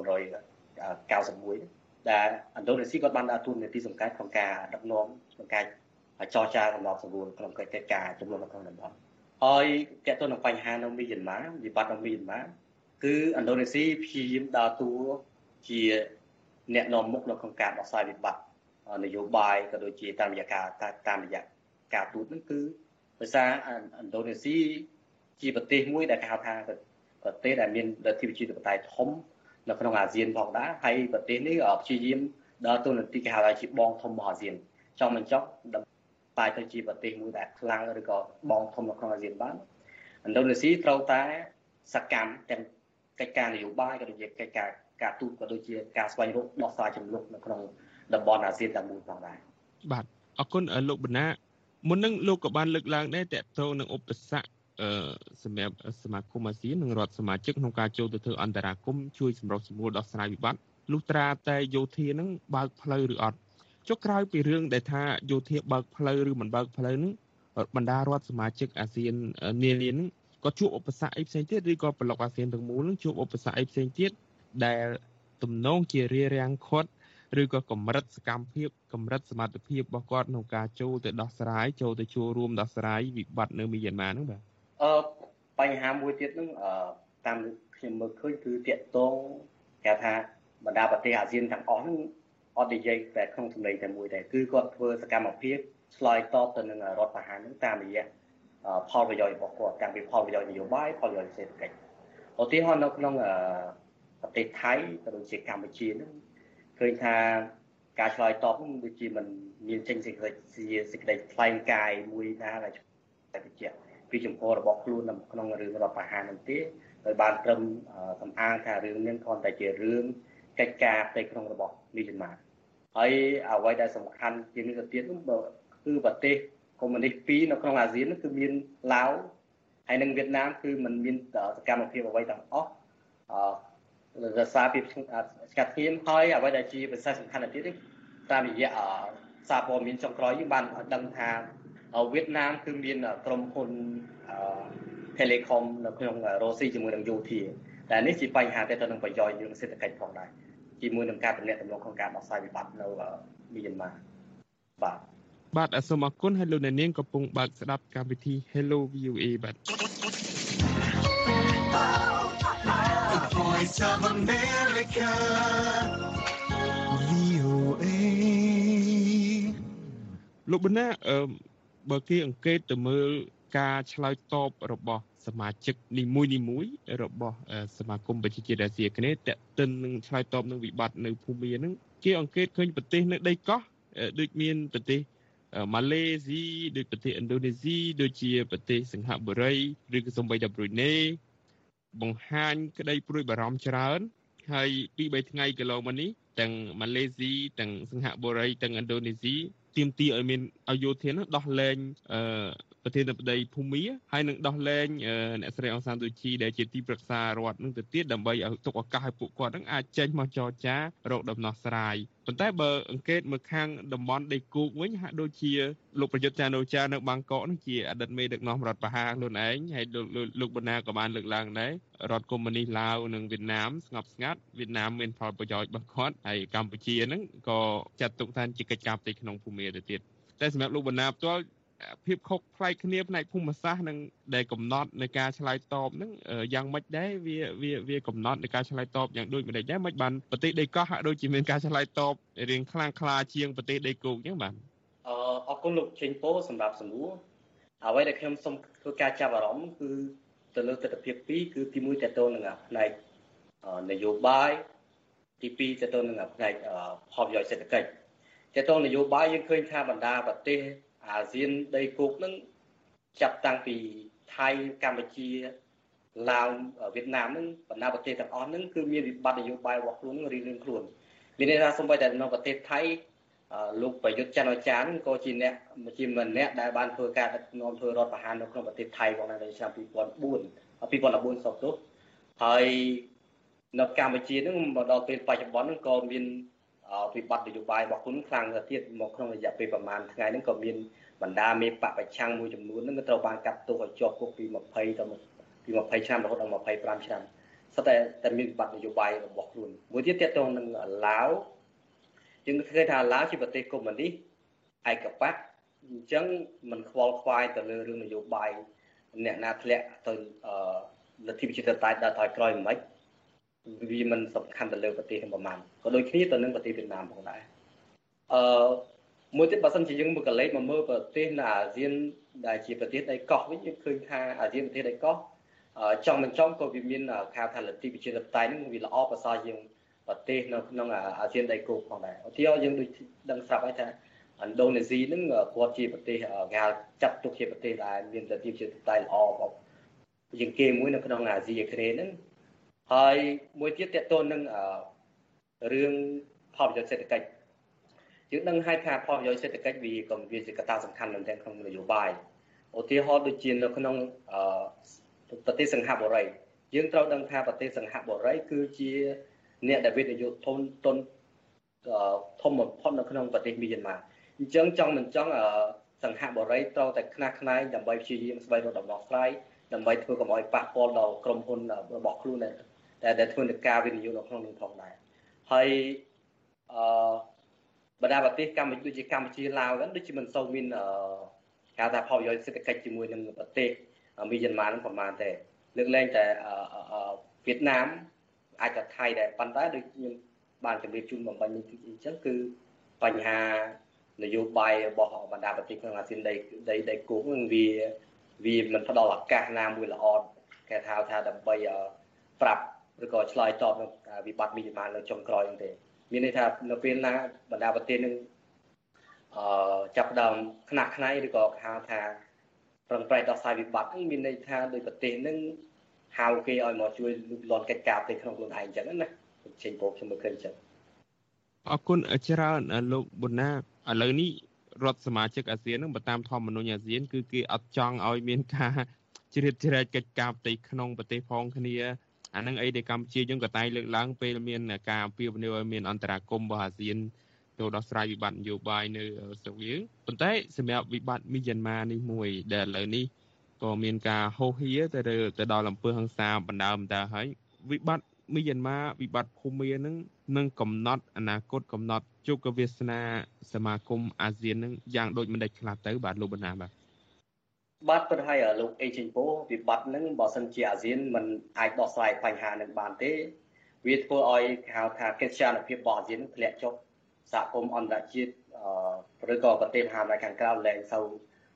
[SPEAKER 15] 1991ដែលឥណ្ឌូនេស៊ីក៏បានដើរតួនាទីសំខាន់ក្នុងការដឹកនាំក្នុងការចរចាកំណត់សម្រួលក្នុងកិច្ចការជំនុំនៅក្នុងតំបន់ហើយតើតើនឹងបញ្ហានៅមីយ៉ាន់ម៉ាវិបត្តិនៅមីយ៉ាន់ម៉ាគឺឥណ្ឌូនេស៊ីព្យាយាមដើរតួជាអ្នកនាំមុខនៅក្នុងការដោះស្រាយវិបត្តិនយោបាយក៏ដូចជាតាមរយៈការទូតហ្នឹងគឺដោយសារឥណ្ឌូនេស៊ីជាប្រទេសមួយដែលគេហៅថាប្រទេសដែលមានលទ្ធិប្រជាធិបតេយ្យធំនៅក្នុងអាស៊ានផងដែរហើយប្រទេសនេះព្យាយាមដើរតួនាទីគេហៅថាជាបងធំរបស់អាស៊ានចង់មិនចង់តែទៅជាប្រទេសមួយដែលខ្លាំងឬក៏បងធំនៅក្នុងអាស៊ានបានឥណ្ឌូនេស៊ីត្រូវតែសកម្មទាំងកិច្ចការនយោបាយក៏ដូចជាកិច្ចការទូតក៏ដូចជាការស្វែងរកដោះស្រាយចំនួននៅក្នុងតំបន់អាស៊ានតែមួយផងដែរ
[SPEAKER 13] បាទអរគុណលោកបណ្ណាមុននឹងលោកក៏បានលើកឡើងដែរតើតើនឹងឧបសគ្គសម្រាប់សមាគមអាស៊ាននិងរដ្ឋសមាជិកក្នុងការចូលទៅធ្វើអន្តរាគមន៍ជួយសម្រុះសម្រួលដោះស្រាយវិបត្តិលុះត្រាតែយោធានឹងបើកផ្លូវឬអត់ចុះក្រោយពីរឿងដែលថាយោធាបើកផ្លូវឬមិនបើកផ្លូវនឹងបណ្ដារដ្ឋសមាជិកអាស៊ាននានានឹងក៏ជួបឧបសគ្គអីផ្សេងទៀតឬក៏ប្លុកអាស៊ានទាំងមូលនឹងជួបឧបសគ្គអីផ្សេងទៀតដែលទំនងជារារាំងខាត់ឬក៏កម្រិតសកម្មភាពកម្រិតសមត្ថភាពរបស់គាត់ក្នុងការចូលទៅដោះស្រាយចូលទៅចូលរួមដោះស្រាយវិបត្តិនៅមីយ៉ាន់ម៉ាហ្នឹងបាទ
[SPEAKER 15] បញ្ហាមួយទៀតហ្នឹងតាមខ្ញុំមើលឃើញគឺតាក់ទងគេថាបណ្ដាប្រទេសអាស៊ានទាំងអស់ហ្នឹងអត់និយាយតែក្នុងសម្លេងតែមួយតែគឺគាត់ធ្វើសកម្មភាពឆ្លើយតបទៅនឹងរដ្ឋប្រហារហ្នឹងតាមរយៈផលប្រយោជន៍របស់គាត់ទាំងពីផលប្រយោជន៍នយោបាយផលប្រយោជន៍សេដ្ឋកិច្ចឧទាហរណ៍នៅក្នុងប្រទេសថៃក៏ដូចជាកម្ពុជាហ្នឹងឃើញថាការឆ្លើយតបហ្នឹងដូចជាมันមានចេញសេចក្តីថ្លែងការណ៍មួយណាដែលបញ្ជាក់ពីចំហរបស់ខ្លួនក្នុងរឿងរដ្ឋប្រហារហ្នឹងទេដោយបានត្រឹមសំអាងថារឿងនេះគ្រាន់តែជារឿងកិច្ចការផ្ទៃក្នុងរបស់មីយ៉ាន់ម៉ាហើយអ្វីដែលសំខាន់ជាងនេះទៅទៀតគឺប្រទេសកុម្មុយនីសពីរនៅក្នុងអាស៊ានគឺមានឡាវហើយនិងវៀតណាមគឺมันមានសកម្មភាពអ្វីទាំងអស់រសារពីស្កាត់ឈាមហើយអ្វីដែលជាភាសាសំខាន់ទៀតនេះតាមរយៈសារព័ត៌មានចុងក្រោយយើងបានដឹងថាវៀតណាមគឺមានក្រុមហ៊ុនTelecom នៅក្នុងរុស្ស៊ីជាមួយនឹងយោធាតែនេះជាបញ្ហាទៅនឹងប្រយោជន៍រឿងសេដ្ឋកិច្ចផងដែរជាមួយនឹងការទំនាក់ទំនងក្នុងការដោះស្រាយវិបត្តិនៅមីយ៉ាន់ម៉ា
[SPEAKER 13] បាទសូមអរគុណហើយលោកអ្នកនាងកំពុងបើកស្ដាប់កម្មវិធី Hello VOA បាទ
[SPEAKER 2] The Voice of America VOA
[SPEAKER 13] លោកបណ្ណាបើគេអង្កេតទៅមើលការឆ្លើយតបរបស់សមាជិកនីមួយៗរបស់សមាគមប្រជាជាតិអាស៊ីអាគ្នេយ៍តេតិននឹងឆ្លើយតបនឹងវិបត្តិនៅភូមាហ្នឹងគេអង្កេតឃើញប្រទេសនៅដីកោះដូចមានប្រទេសម៉ាឡេស៊ីដូចប្រទេសឥណ្ឌូនេស៊ីដូចជាប្រទេសសិង្ហបុរីឬក៏សូម្បីតែប្រ៊ុយណេបង្ហាញក្តីព្រួយបារម្ភច្រើនហើយ 2-3 ថ្ងៃកន្លងមកនេះទាំងម៉ាឡេស៊ីទាំងសិង្ហបុរីទាំងឥណ្ឌូនេស៊ីទាមទារឲ្យយោធានោះដោះលែងប្រធានាធិបតីភូមាហើយនឹងដោះលែងអ្នកស្រីអង្សានស៊ូជីដែលជាទីប្រឹក្សារដ្ឋនឹងទៅទៀតដើម្បីឲ្យទុកឱកាសឲ្យពួកគាត់នឹងអាចចេញមកចរចារកដំណោះស្រាយប៉ុន្តែបើអង្កេតមើលខាងតំបន់ដីគោកវិញហាក់ដូចជាលោកប្រយុទ្ធចាណូចានៅបាងកកនឹងជាអតីតមេដឹកនាំរដ្ឋបហាខ្លួនឯងហើយលោកបណ្ណាក៏បានលើកឡើងដែររដ្ឋកុម្មុយនីសឡាវនិងវៀតណាមស្ងប់ស្ងាត់វៀតណាមមានផលប្រយោជន៍របស់គាត់ហើយកម្ពុជានឹងក៏ចាត់ទុកថាជាកិច្ចការផ្ទៃក្នុងភូមាទៅទៀតតែសម្រាប់លោកបណ្ណាផ្ទាល់ភាពខុសប្លែកគ្នាផ្នែកភូមិសាស្ត្រនិងដែលកំណត់នៃការឆ្លើយតបហ្នឹងយ៉ាងម៉េចដែរវាកំណត់នៃការឆ្លើយតបយ៉ាងដូចម្ដេចដែរមិនបានប្រទេសដីកោះហាក់ដូចជាមានការឆ្លើយតបរៀងខ្លាំងក្លាជាងប្រទេសដីគោកអញ្ចឹងបាទ
[SPEAKER 15] អរគុណលោកចេញពោសម្រាប់សំណួរអ្វីដែលខ្ញុំសូមធ្វើការចាប់អារម្មណ៍គឺទៅលើទស្សនវិជ្ជា2គឺទី1តទៅនឹងផ្នែកនយោបាយទី2តទៅនឹងផ្នែកផលប្រយោជន៍សេដ្ឋកិច្ចតទៅនយោបាយយើងឃើញថាបណ្ដាប្រទេសអាស៊ានដីគោកនឹងចាប់តាំងពីថៃកម្ពុជាឡាវវៀតណាមនឹងបណ្ដាប្រទេសទាំងអស់នឹងគឺមានវិបត្តិនយោបាយរបស់ខ្លួនរៀងៗខ្លួនមានន័យថាសូម្បីតែនៅប្រទេសថៃលោកប្រយុទ្ធច័ន្ទអូចានឹងក៏ជាម្នាក់ដែលបានធ្វើការដឹកនាំធ្វើរដ្ឋប្រហារនៅក្នុងប្រទេសថៃផងដែរនៅឆ្នាំ2014សពទោះហើយនៅកម្ពុជានឹងមកដល់ពេលបច្ចុប្បន្ននឹងក៏មានវិបត្តិនយោបាយរបស់ខ្លួនខ្លាំងទៅទៀតមកក្នុងរយៈពេលប្រហែលថ្ងៃហ្នឹងក៏មានបណ្ដាមេបកប្រឆាំងមួយចំនួនហ្នឹងក៏ត្រូវបានកាត់ទោសឲ្យជាប់គុកពី20ឆ្នាំរហូតដល់25ឆ្នាំសុទ្ធតែមានវិបត្តិនយោបាយរបស់ខ្លួនមួយទៀតតទៅនឹងឡាវយើងឃើញថាឡាវជាប្រទេសកុម្មុយនីសឯកបកអញ្ចឹងមិនខ្វល់ខ្វាយទៅលើរឿងនយោបាយអ្នកណាធ្លាក់ទៅលទ្ធិប្រជាធិបតេយ្យដល់ថយក្រោយមិនវាមិនសំខាន់ទៅលើប្រទេសទាំងប្រមាណក៏ដូចគ្នាទៅនឹងប្រទេសវៀតណាមផងដែរមួយទៀតបើសិនជាយើងមើលកលេសមកមើលប្រទេសនៅអាស៊ានដែលជាប្រទេសដីកោះវិញយើងឃើញថាអាស៊ានប្រទេសដីកោះចង់មិនចង់ក៏វាមានការថាលទ្ធិប្រជាធិបតេយ្យនឹងវាល្អប្រសើរជាងប្រទេសនៅក្នុងអាស៊ានដីគោកផងដែរឧទាហរណ៍យើងដូចដឹងស្រាប់ហើយថាឥណ្ឌូនេស៊ីនឹងគាត់ជាប្រទេសគេចាត់ទុកជាប្រទេសដែលមានលទ្ធិប្រជាធិបតេយ្យល្អជាងគេមួយនៅក្នុងអាស៊ីអាគ្នេយ៍ហ្នឹងហើយមួយទៀតតទៅនឹងរឿងផលប្រយោជន៍សេដ្ឋកិច្ចយើងដឹងហើយថាផលប្រយោជន៍សេដ្ឋកិច្ចវាក៏វាជាកត្តាសំខាន់មែនទែនក្នុងនយោបាយឧទាហរណ៍ដូចជានៅក្នុងប្រទេសសិង្ហបុរីយើងត្រូវដឹងថាប្រទេសសិង្ហបុរីគឺជាអ្នកដែលវិនិយោគធនធំបំផុតនៅក្នុងប្រទេសមីយ៉ាន់ម៉ាអញ្ចឹងចង់មិនចង់សិង្ហបុរីត្រូវតែខ្នះខ្នែងដើម្បីព្យាយាមស្វែងរកដំណោះស្រាយដើម្បីធ្វើកុំឲ្យប៉ះពាល់ដល់ក្រុមហ៊ុនរបស់ខ្លួនដែលធ្វើនឹងការវិនិយោគនៅក្នុងនោះផងដែរហើយបណ្ដាប្រទេសកម្ពុជាដូចជាកម្ពុជាឡាវហ្នឹងដូចជាមិនសូវមានការថាផលប្រយោជន៍សេដ្ឋកិច្ចជាមួយនឹងប្រទេសមីយ៉ាន់ម៉ាហ្នឹងប្រហែលទេលើកលែងតែវៀតណាមអាចតែថៃដែរប៉ុន្តែដូចខ្ញុំបានជម្រាបជូនបំបញ្ញនេះអញ្ចឹងគឺបញ្ហានយោបាយរបស់បណ្ដាប្រទេសក្នុងអាស៊ានដីគោកហ្នឹងវាមិនផ្ដល់ឱកាសណាមួយល្អគេថាដើម្បីប្រាប់ឬក៏ឆ្លើយតបនឹងវិបត្តិមីយ៉ាន់ម៉ានៅចុងក្រោយហ្នឹងទេមានន័យថានៅពេលណាបណ្ដាប្រទេសនឹងចាប់ដើមខ្នះខ្នែងឬក៏ហៅថាប្រឹងប្រែងដោះស្រាយវិបត្តិហ្នឹងមានន័យថាដោយប្រទេសហ្នឹងហៅគេឲ្យមកជួយលូកលាន់កិច្ចការផ្ទៃក្នុងខ្លួនឯងអញ្ចឹងណាចេញពោខ្ញុំមើលឃើញអញ្ចឹង
[SPEAKER 13] អរគុណច្រើនលោកប៊ុនណាឥឡូវនេះរដ្ឋសមាជិកអាស៊ាននឹងតាមធម្មនុញ្ញអាស៊ានគឺគេអត់ចង់ឲ្យមានការជ្រៀតជ្រែកកិច្ចការផ្ទៃក្នុងប្រទេសផងគ្នាអានឹងអីដែលកម្ពុជាយើងក៏តែងលើកឡើងពេលមានការអំពាវនាវឲ្យមានអន្តរាគមន៍របស់អាស៊ានទៅដោះស្រាយវិបត្តិនយោបាយនៅស្រុកយើងប៉ុន្តែសម្រាប់វិបត្តិមីយ៉ាន់ម៉ានេះមួយដែលឥឡូវនេះក៏មានការហូរហៀទៅដល់អំពើហិង្សាបណ្ដើមតើហើយវិបត្តិមីយ៉ាន់ម៉ាវិបត្តិភូមានឹងកំណត់អនាគតកំណត់ជោគវាសនាសមាគមអាស៊ាននឹងយ៉ាងដូចម្ដេចខ្លះទៅបាទលោកបណ្ណា
[SPEAKER 15] បាទប៉ុន្តែលោកអេចេញពោវិបត្តិហ្នឹងបើសិនជាអាស៊ានមិនអាចដោះស្រាយបញ្ហានឹងបានទេវាធ្វើឲ្យហៅថាកិច្ចការភាពរបស់អាស៊ានធ្លាក់ចុះសហគមន៍អន្តរជាតិឬក៏ប្រទេសមហាអំណាចខាងក្រៅលែងសូវ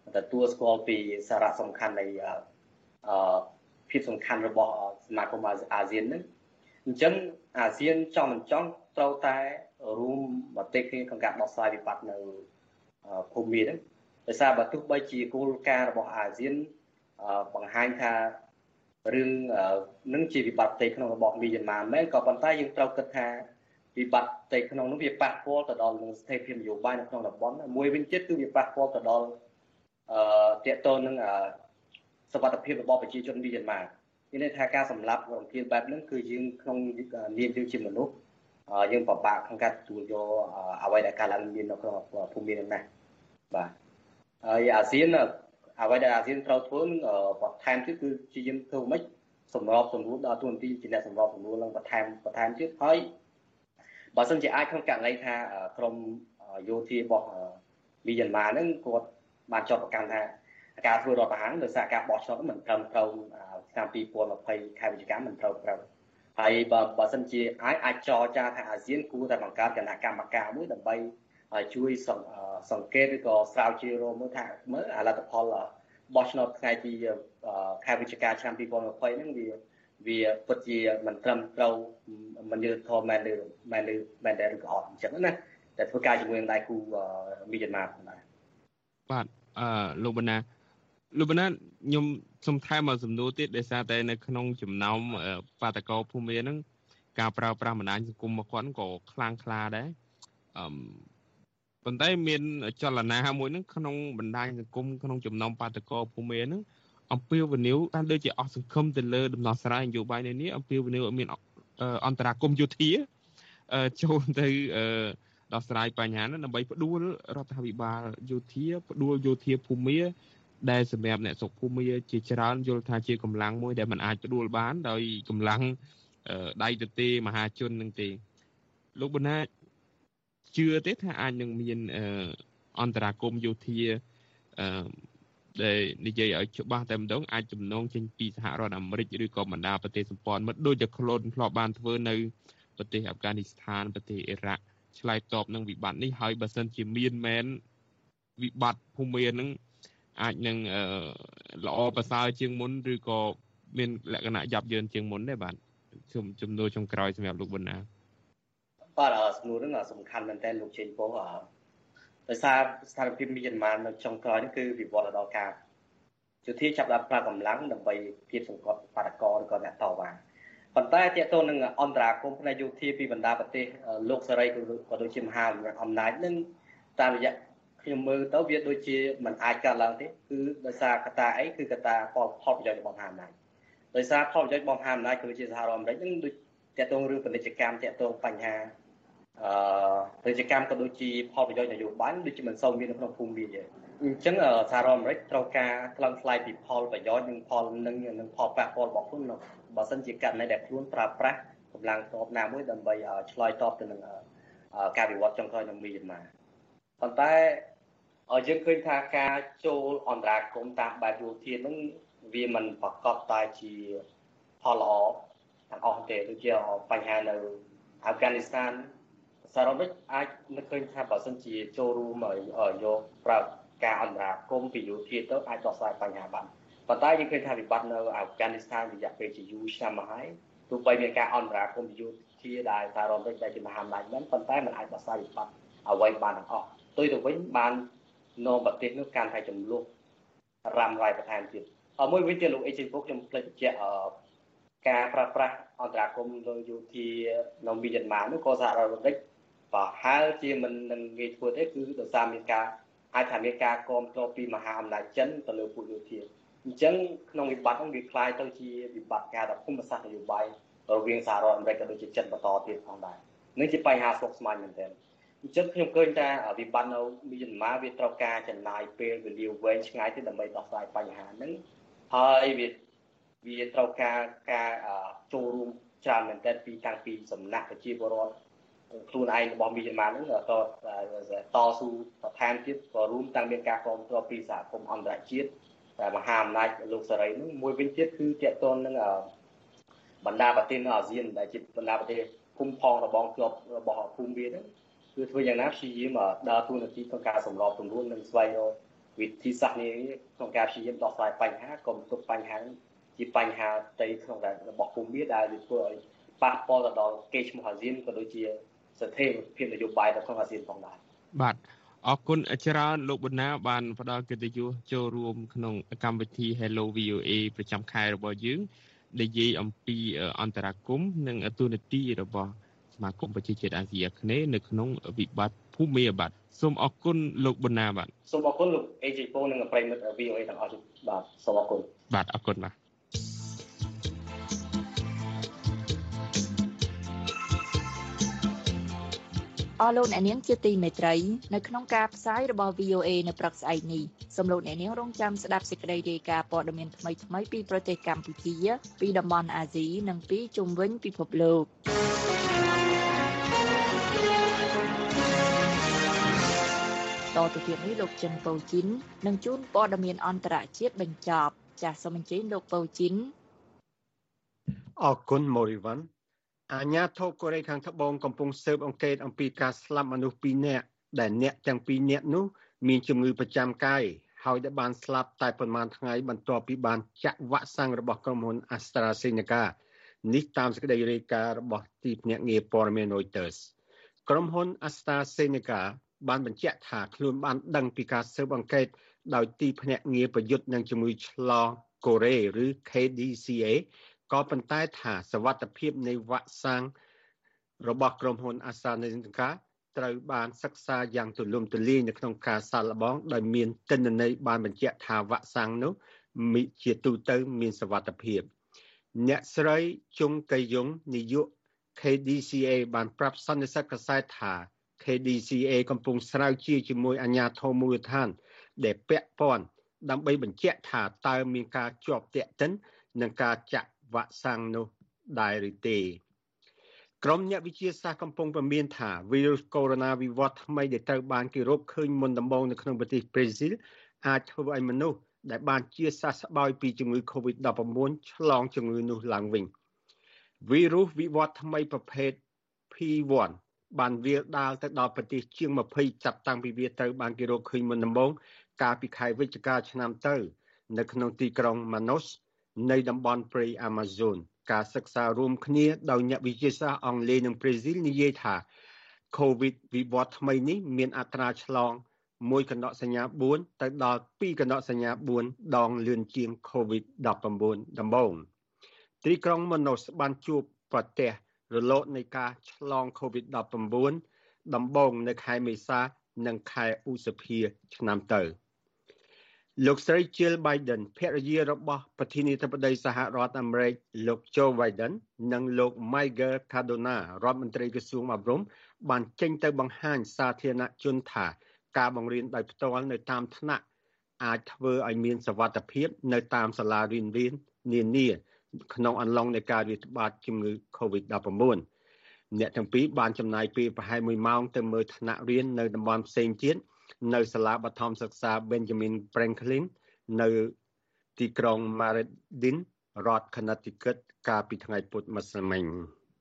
[SPEAKER 15] ទទួលស្គាល់ពីសារៈសំខាន់នៃភាពសំខាន់របស់សមាគមអាស៊ានហ្នឹងអញ្ចឹងអាស៊ានចង់មិនចង់ត្រូវតែរួមមតិគ្នាក្នុងការដោះស្រាយវិបត្តិនៅភូមិហ្នឹងដោយសារបើទោះបីជាគោលការណ៍របស់អាស៊ានបង្ហាញថារឿងនឹងជាវិបត្តិផ្ទៃក្នុងរបស់មីយ៉ាន់ម៉ាមែនក៏ប៉ុន្តែយើងត្រូវគិតថាវិបត្តិផ្ទៃក្នុងនោះវាប៉ះពាល់ទៅដល់នឹងស្ថិរភាពនយោបាយនៅក្នុងតំបន់មួយវិញទៀតគឺវាប៉ះពាល់ទៅដល់ទាក់ទងនឹងសុខភាពរបស់ប្រជាជនមីយ៉ាន់ម៉ាមានន័យថាការសម្លាប់រំភានបែបហ្នឹងគឺយើងក្នុងនាមយើងជាមនុស្សយើងពិបាកក្នុងការទទួលយកអ្វីដែលកើតឡើងមាននៅក្នុងភូមិនេះណាបាទហើយអាស៊ានអ្វីដែលអាស៊ានត្រូវធ្វើនឹងបន្ថែមទៀតគឺជាយើងធ្វើមិនសម្របសម្រួលដល់ទូនទីជាអ្នកសម្របសម្រួលនឹងបន្ថែមទៀតហើយបើសិនជាអាចក្នុងករណីថាក្រមយោធារបស់មីយ៉ាន់ម៉ាហ្នឹងគាត់បានចោទប្រកាន់ថាការធ្វើរដ្ឋប្រហារដោយសារការបោះឆ្នោតមិនត្រឹមត្រូវឆ្នាំ2020ខែវិច្ឆិកាមិនត្រូវហើយបើសិនជាអាចចរចាថាអាស៊ានគួរតែបង្កើតគណៈកម្មការមួយដើម្បីជួយសង្កេតឬក៏ស្រាវជ្រាវមើលថាមើលលទ្ធផលបោះឆ្នោតថ្ងៃទីខែវិច្ឆិកាឆ្នាំ2020ហ្នឹងវាពិតជាមិនត្រឹមត្រូវមិនយុត្តិធម៌មែនទេឬក៏អត់អញ្ចឹងណាតែធ្វើការជាមួយនឹងដៃគូមីយ៉ាន់ម៉ាផងដែរ
[SPEAKER 13] បាទលោកបណ្ណាខ្ញុំសូមថែមមកសំណួរទៀតដោយសារតែនៅក្នុងចំណោមបាតកោភូមិហ្នឹងការប្រើប្រាស់បណ្ដាញសង្គមមកគាត់ក៏ខ្លាំងក្លាដែរប៉ុន្តែមានចលនាមួយហ្នឹងក្នុងបណ្ដាញសង្គមក្នុងចំណោមបាតកោភូមិហ្នឹងអំពាវនាវតាមដូចជាអស់សង្ឃឹមទៅលើដំណោះស្រាយនយោបាយនេះអំពាវនាវឲ្យមានអន្តរាគមន៍យោធាចូលទៅដោះស្រាយបញ្ហានេះដើម្បីផ្ដួលរដ្ឋាភិបាលយោធាផ្ដួលយោធាភូមិដែលសម្រាប់អ្នកស្រុកភូមិជាច្រើនយល់ថាជាកម្លាំងមួយដែលមិនអាចផ្ដួលបានដោយកម្លាំងដៃទទេមហាជននឹងទេលោកបណ្ណាជឿទេថាអាចនឹងមានអន្តរាគមន៍យោធាដែលនិយាយឲ្យច្បាស់តែម្ដងអាចចំណងចេញពីសហរដ្ឋអាមេរិកឬក៏បណ្ដាប្រទេសសម្ព័ន្ធមិត្តដូចតែខ្លួនធ្លាប់បានធ្វើនៅប្រទេសអាហ្វហ្គានីស្ថានប្រទេសអ៊ីរ៉ាក់ឆ្លើយតបនឹងវិបត្តិនេះហើយបើសិនជាមានមែនវិបត្តិភូមិនឹងអាចនឹងល្អប្រសើរជាងមុនឬក៏មានលក្ខណៈយ៉ាប់យ៉ឺនជាងមុនដែរបាទជំនួសចុងក្រោយសម្រាប់លោកបណ្ណា
[SPEAKER 15] បាទសំណួរហ្នឹងសំខាន់មែនតើលោកជេងពោដោយសារស្ថានភាពមីយ៉ាន់ម៉ានៅចុងក្រោយនេះគឺវិវត្តដល់ការយោធាចាប់ដាក់ប្រើកម្លាំងដើម្បីគៀបសង្កត់បាតកោឬក៏អ្នកតវ៉ាប៉ុន្តែទាក់ទងនឹងអន្តរាគមន៍ផ្នែកយោធាពីបណ្ដាប្រទេសលោកសេរីក៏ដូចជាមហាអំណាចនឹងតាមរយៈខ្ញុំមើលទៅវាដូចជាមិនអាចកើតឡើងទេគឺដោយសារកត្តាអីគឺកត្តាផលប្រយោជន៍របស់មហាអំណាចដោយសារផលប្រយោជន៍របស់មហាអំណាចក៏ដូចជាសហរដ្ឋអាមេរិកនឹងដូចទាក់ទងរឿងពាណិជ្ជកម្មទាក់ទងបញ្ហាពាណិជ្ជកម្មក៏ដូចជាផលប្រយោជន៍នយោបាយដូចជាមិនសូវមាននៅក្នុងភូមិវាទេអញ្ចឹងសហរដ្ឋអាមេរិកត្រូវការថ្លឹងថ្លែងពីផលប្រយោជន៍និងផលប៉ះពាល់របស់ខ្លួនបើសិនជាករណីដែលខ្លួនប្រើប្រាស់កម្លាំងទ័ពណាមួយដើម្បីឆ្លើយតបទៅនឹងការវិវត្តចុងក្រោយនៅមីយ៉ាន់ម៉ាប៉ុន្តែយើងឃើញថាការចូលអន្តរាគមន៍តាមបែបយោធានឹងវាមិនប្រកបតែជាផលល្អទាំងអស់ទេដូចជាបញ្ហានៅអាហ្វហ្គានីស្ថានសហរដ្ឋអាមេរិកអាចនឹកឃើញថាបើសិនជាចូលរួមយកប្រើការអន្តរាគមន៍ពីយោធាទៅអាចដោះស្រាយបញ្ហាបានប៉ុន្តែយើងឃើញថាវិបត្តិនៅអាហ្វហ្គានីស្ថានរយៈពេលជាយូរឆ្នាំមកហើយទោះបីមានការអន្តរាគមន៍ពីយោធាដែលសហរដ្ឋអាមេរិកដែលជាមហាអំណាចមែនប៉ុន្តែมันអាចដោះស្រាយវិបត្តិអ្វីបានទាំងអស់ផ្ទុយទៅវិញបាននាំប្រទេសនោះកាន់តែចំនួនរ៉ាំរ៉ៃបន្ថែមទៀតមួយវិញទៀតលោកអេជីពុកខ្ញុំផ្លេចបញ្ជាក់ការប្រើប្រាស់អន្តរាគមន៍លើយោធានៅមីយ៉ាន់ម៉ានោះក៏សហរដ្ឋអាមេរិកប្រហែលជាមិននឹងងាយធ្វើទេគឺដោយសារមានការអាចថាមានការគាំទ្រពីមហាអំណាចចិនទៅលើពួកយោធាអញ្ចឹងក្នុងវិបត្តិហ្នឹងវាคล้ายទៅជាវិបត្តិការភូមិសាស្ត្រនយោបាយរវាងសហរដ្ឋអាមេរិកក៏ដូចជាចិនបន្តទៀតផងដែរនេះជាបញ្ហាស្មុគស្មាញមែនទែនអញ្ចឹងខ្ញុំឃើញថាវិបត្តិនៅមីយ៉ាន់ម៉ាវាត្រូវការចំណាយពេលវេលាវែងឆ្ងាយទៅដើម្បីដោះស្រាយបញ្ហាហ្នឹងហើយវាត្រូវការការចូលរួមច្រើនមែនទែនតាំងពីសំណាក់ប្រជាពលរដ្ឋខ្លួនឯងរបស់មីយ៉ាន់ម៉ាហ្នឹងតស៊ូបន្ថែមទៀតក៏រួមទាំងមានការគាំទ្រពីសហគមន៍អន្តរជាតិតែមហាអំណាចលោកសេរីហ្នឹងមួយវិញទៀតគឺទាក់ទងនឹងបណ្ដាប្រទេសនៅអាស៊ានដែលជាបណ្ដាប្រទេសភូមិផងរបងជាប់របស់ភូមិវាហ្នឹងគឺធ្វើយ៉ាងណាព្យាយាមដើរតួនាទីក្នុងការសម្របសម្រួលនិងស្វែងរកវិធីសាស្ត្រនេះក្នុងការព្យាយាមដោះស្រាយបញ្ហាកុំទុកបញ្ហាជាបញ្ហាផ្ទៃក្នុងរបស់ភូមិដែលធ្វើឲ្យប៉ះពាល់ទៅដល់កេរ្តិ៍ឈ្មោះអាស៊ានក៏ដូចជាស្ថិរភាពនយោបាយនៅក្នុងអាស៊ានផងដែរ
[SPEAKER 13] បាទអរគុណច្រើនលោកប៊ុនណាបានផ្ដល់កិត្តិយសចូលរួមក្នុងកម្មវិធី Hello VOA ប្រចាំខែរបស់យើងនិយាយអំពីអន្តរាគមន៍និងទូនាទីរបស់សមាគមប្រជាជាតិអាស៊ីអាគ្នេយ៍នៅក្នុងវិបត្តិភូមិអាបត្តិសូមអរគុណលោកប៊ុនណាបាទ
[SPEAKER 15] សូមអរគុណលោកអេជីពូនិងប្រិយមិត្ត VOA ទាំងអស់បាទសូមអរគុណ
[SPEAKER 13] បាទអរគុណបាទ
[SPEAKER 3] អស់លោកអ្នកនាងជាទីមេត្រីនៅក្នុងការផ្សាយរបស់ VOA នៅព្រឹកស្អែកនេះសូមលោកអ្នកនាងរងចាំស្ដាប់សេចក្តីរាយការណ៍ព័ត៌មានថ្មីៗពីប្រទេសកម្ពុជាពីតំបន់អាស៊ីនិងពីជុំវិញពិភពលោកតទៅទៀតនេះលោកចិនប៉ូជីននឹងជូនព័ត៌មានអន្តរជាតិបញ្ចប់ចាសសូមអញ្ជើញលោកប៉ូជីន
[SPEAKER 4] អរគុណម៉ូរីវ៉ាន់អាញាធិបតេយ្យកូរ៉េខាងត្បូងកំពុងស៊ើបអង្កេតអំពីការស្លាប់មនុស្ស2នាក់ដែលអ្នកទាំង2នាក់នោះមានជំងឺប្រចាំកាយហើយដែលបានស្លាប់តែប៉ុន្មានថ្ងៃបន្ទាប់ពីបានចាក់វ៉ាក់សាំងរបស់ក្រុមហ៊ុន AstraZeneca នេះតាមសេចក្តីរាយការណ៍របស់ទីភ្នាក់ងារព័ត៌មាន Reuters ក្រុមហ៊ុន AstraZeneca បានបញ្ជាក់ថាខ្លួនបានដឹងពីការស៊ើបអង្កេតដោយទីភ្នាក់ងារប្រយុទ្ធនឹងជំងឺឆ្លងកូរ៉េឬ KDCA ក៏ប៉ុន្តែថាសវត្ថិភាពនៃវ៉ាក់សាំងរបស់ក្រុមហ៊ុន AstraZeneca ត្រូវបានសិក្សាយ៉ាងទូលំទូលាយនៅក្នុងការសាកល្បងដោយមានទិន្នន័យបានបញ្ជាក់ថាវ៉ាក់សាំងនោះជាទូទៅមានសវត្ថិភាពអ្នកស្រីជុងកៃយុងនាយក KDCA បានប្រាប់សន្និសីទកាសែតថា KDCA កំពុងស្រាវជ្រាវជាមួយអាជ្ញាធរមូលដ្ឋានដែលពាក់ព័ន្ធដើម្បីបញ្ជាក់ថាតើមានការជាប់ទាក់ទិននឹងការចាក់វ៉ាក់សាំងនោះដែរឬទេក្រុមអ្នកវិទ្យាសាស្ត្រកំពុងប្រមានថាវីរុសកូវីដ -19 ថ្មីដែលត្រូវបានគេរកឃើញមុនដំបូងនៅក្នុងប្រទេសប្រេស៊ីលអាចធ្វើឲ្យមនុស្សដែលបានជាសះស្បើយពីជំងឺ COVID-19 ឆ្លងជំងឺនោះឡើងវិញវីរុសវិវត្តថ្មីប្រភេទ P1 បានវាលដាលទៅដល់ប្រទេសជាង20ចាប់តាំងពីវាត្រូវបានគេរកឃើញមុនដំបូងកាលពីខែវិច្ឆិកាឆ្នាំទៅនៅក្នុងទីក្រុង Manaus នៃតំបន់ព្រៃ Amazon ការសិក្សារួមគ្នាដោយអ្នកវិទ្យាសាស្ត្រអង់គ្លេសនិងប្រេស៊ីលនិយាយថា COVID វិវត្តថ្មីនេះមានអត្រាឆ្លង1កណ្ដកសញ្ញា4ទៅដល់2កណ្ដកសញ្ញា4ដងលឿនជាង COVID-19 ដំបូងទីក្រុង Manaus បានជួបប្រទះរលកនៃការឆ្លង COVID-19 ដំបូងនៅខែមេសានិងខែឧសភាឆ្នាំទៅលោកស្រី Jill Biden ភរិយារបស់ប្រធានាធិបតីសហរដ្ឋអាមេរិកលោក Joe Biden និងលោក Miguel Cardona រដ្ឋមន្ត្រីក្រសួងអប់រំបានចេញទៅបង្ហាញសាធារណជនថាការបង្រៀនដោយផ្ទាល់នៅតាមថ្នាក់អាចធ្វើឲ្យមានសុវត្ថិភាពនៅតាមសាលារៀននានាក្នុងអំឡុងនៃការរាតត្បាតជំងឺ COVID-19 អ្នកទាំងពីរបានចំណាយពេលប្រហែល1ម៉ោងទៅមើលថ្នាក់រៀននៅតំបន់ផ្សេងទៀតនៅសាលាបឋមសិក្សា Benjamin Franklin នៅទីក្រុង Meriden រដ្ឋ Connecticut កាលពីថ្ងៃពុធម្សិលមិញ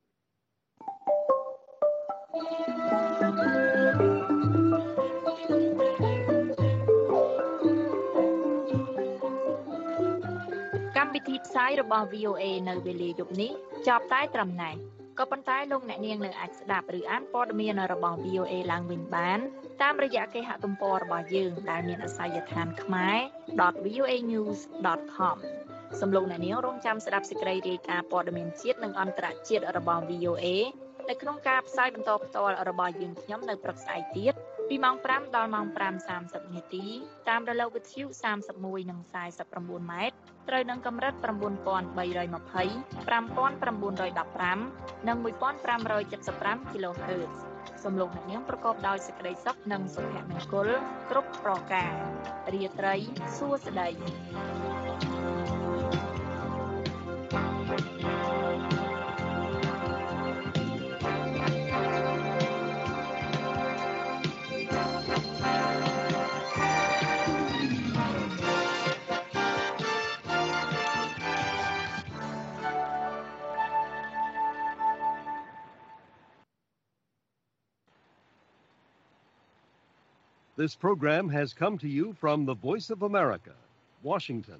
[SPEAKER 3] កម្មវិធីផ្សាយរបស់ VOA នៅវេលាយប់នេះចប់តែត្រឹមណេះក៏ប៉ុន្តែលោកអ្នកនាងនៅអាចស្ដាប់ឬអានព័ត៌មានរបស់ VOA ឡើងវិញបានតាមរយៈគេហទំព័ររបស់យើងដែលមានអាសយដ្ឋានខ្មែរ.voanews.com សូមលោកអ្នកនាងរងចាំស្ដាប់សេចក្តីរាយការណ៍ព័ត៌មានជាតិនិងអន្តរជាតិរបស់ VOA នៅក្នុងការផ្សាយបន្តផ្ទាល់របស់យើងខ្ញុំនៅព្រឹកស្អែកទៀតពីម៉ោង5ដល់ម៉ោង 5:30 នាទីតាមរលកវិទ្យុ31និង49ម៉ែត្រត្រូវនឹងកម្រិត 9320 5915 និង 1575 kHz សូមលោកអ្នកនាងប្រកបដោយសេចក្តីសុខនិងសុភមង្គលគ្រប់ប្រការរាត្រីសួស្តី
[SPEAKER 1] This program has come to you from the Voice of America, Washington.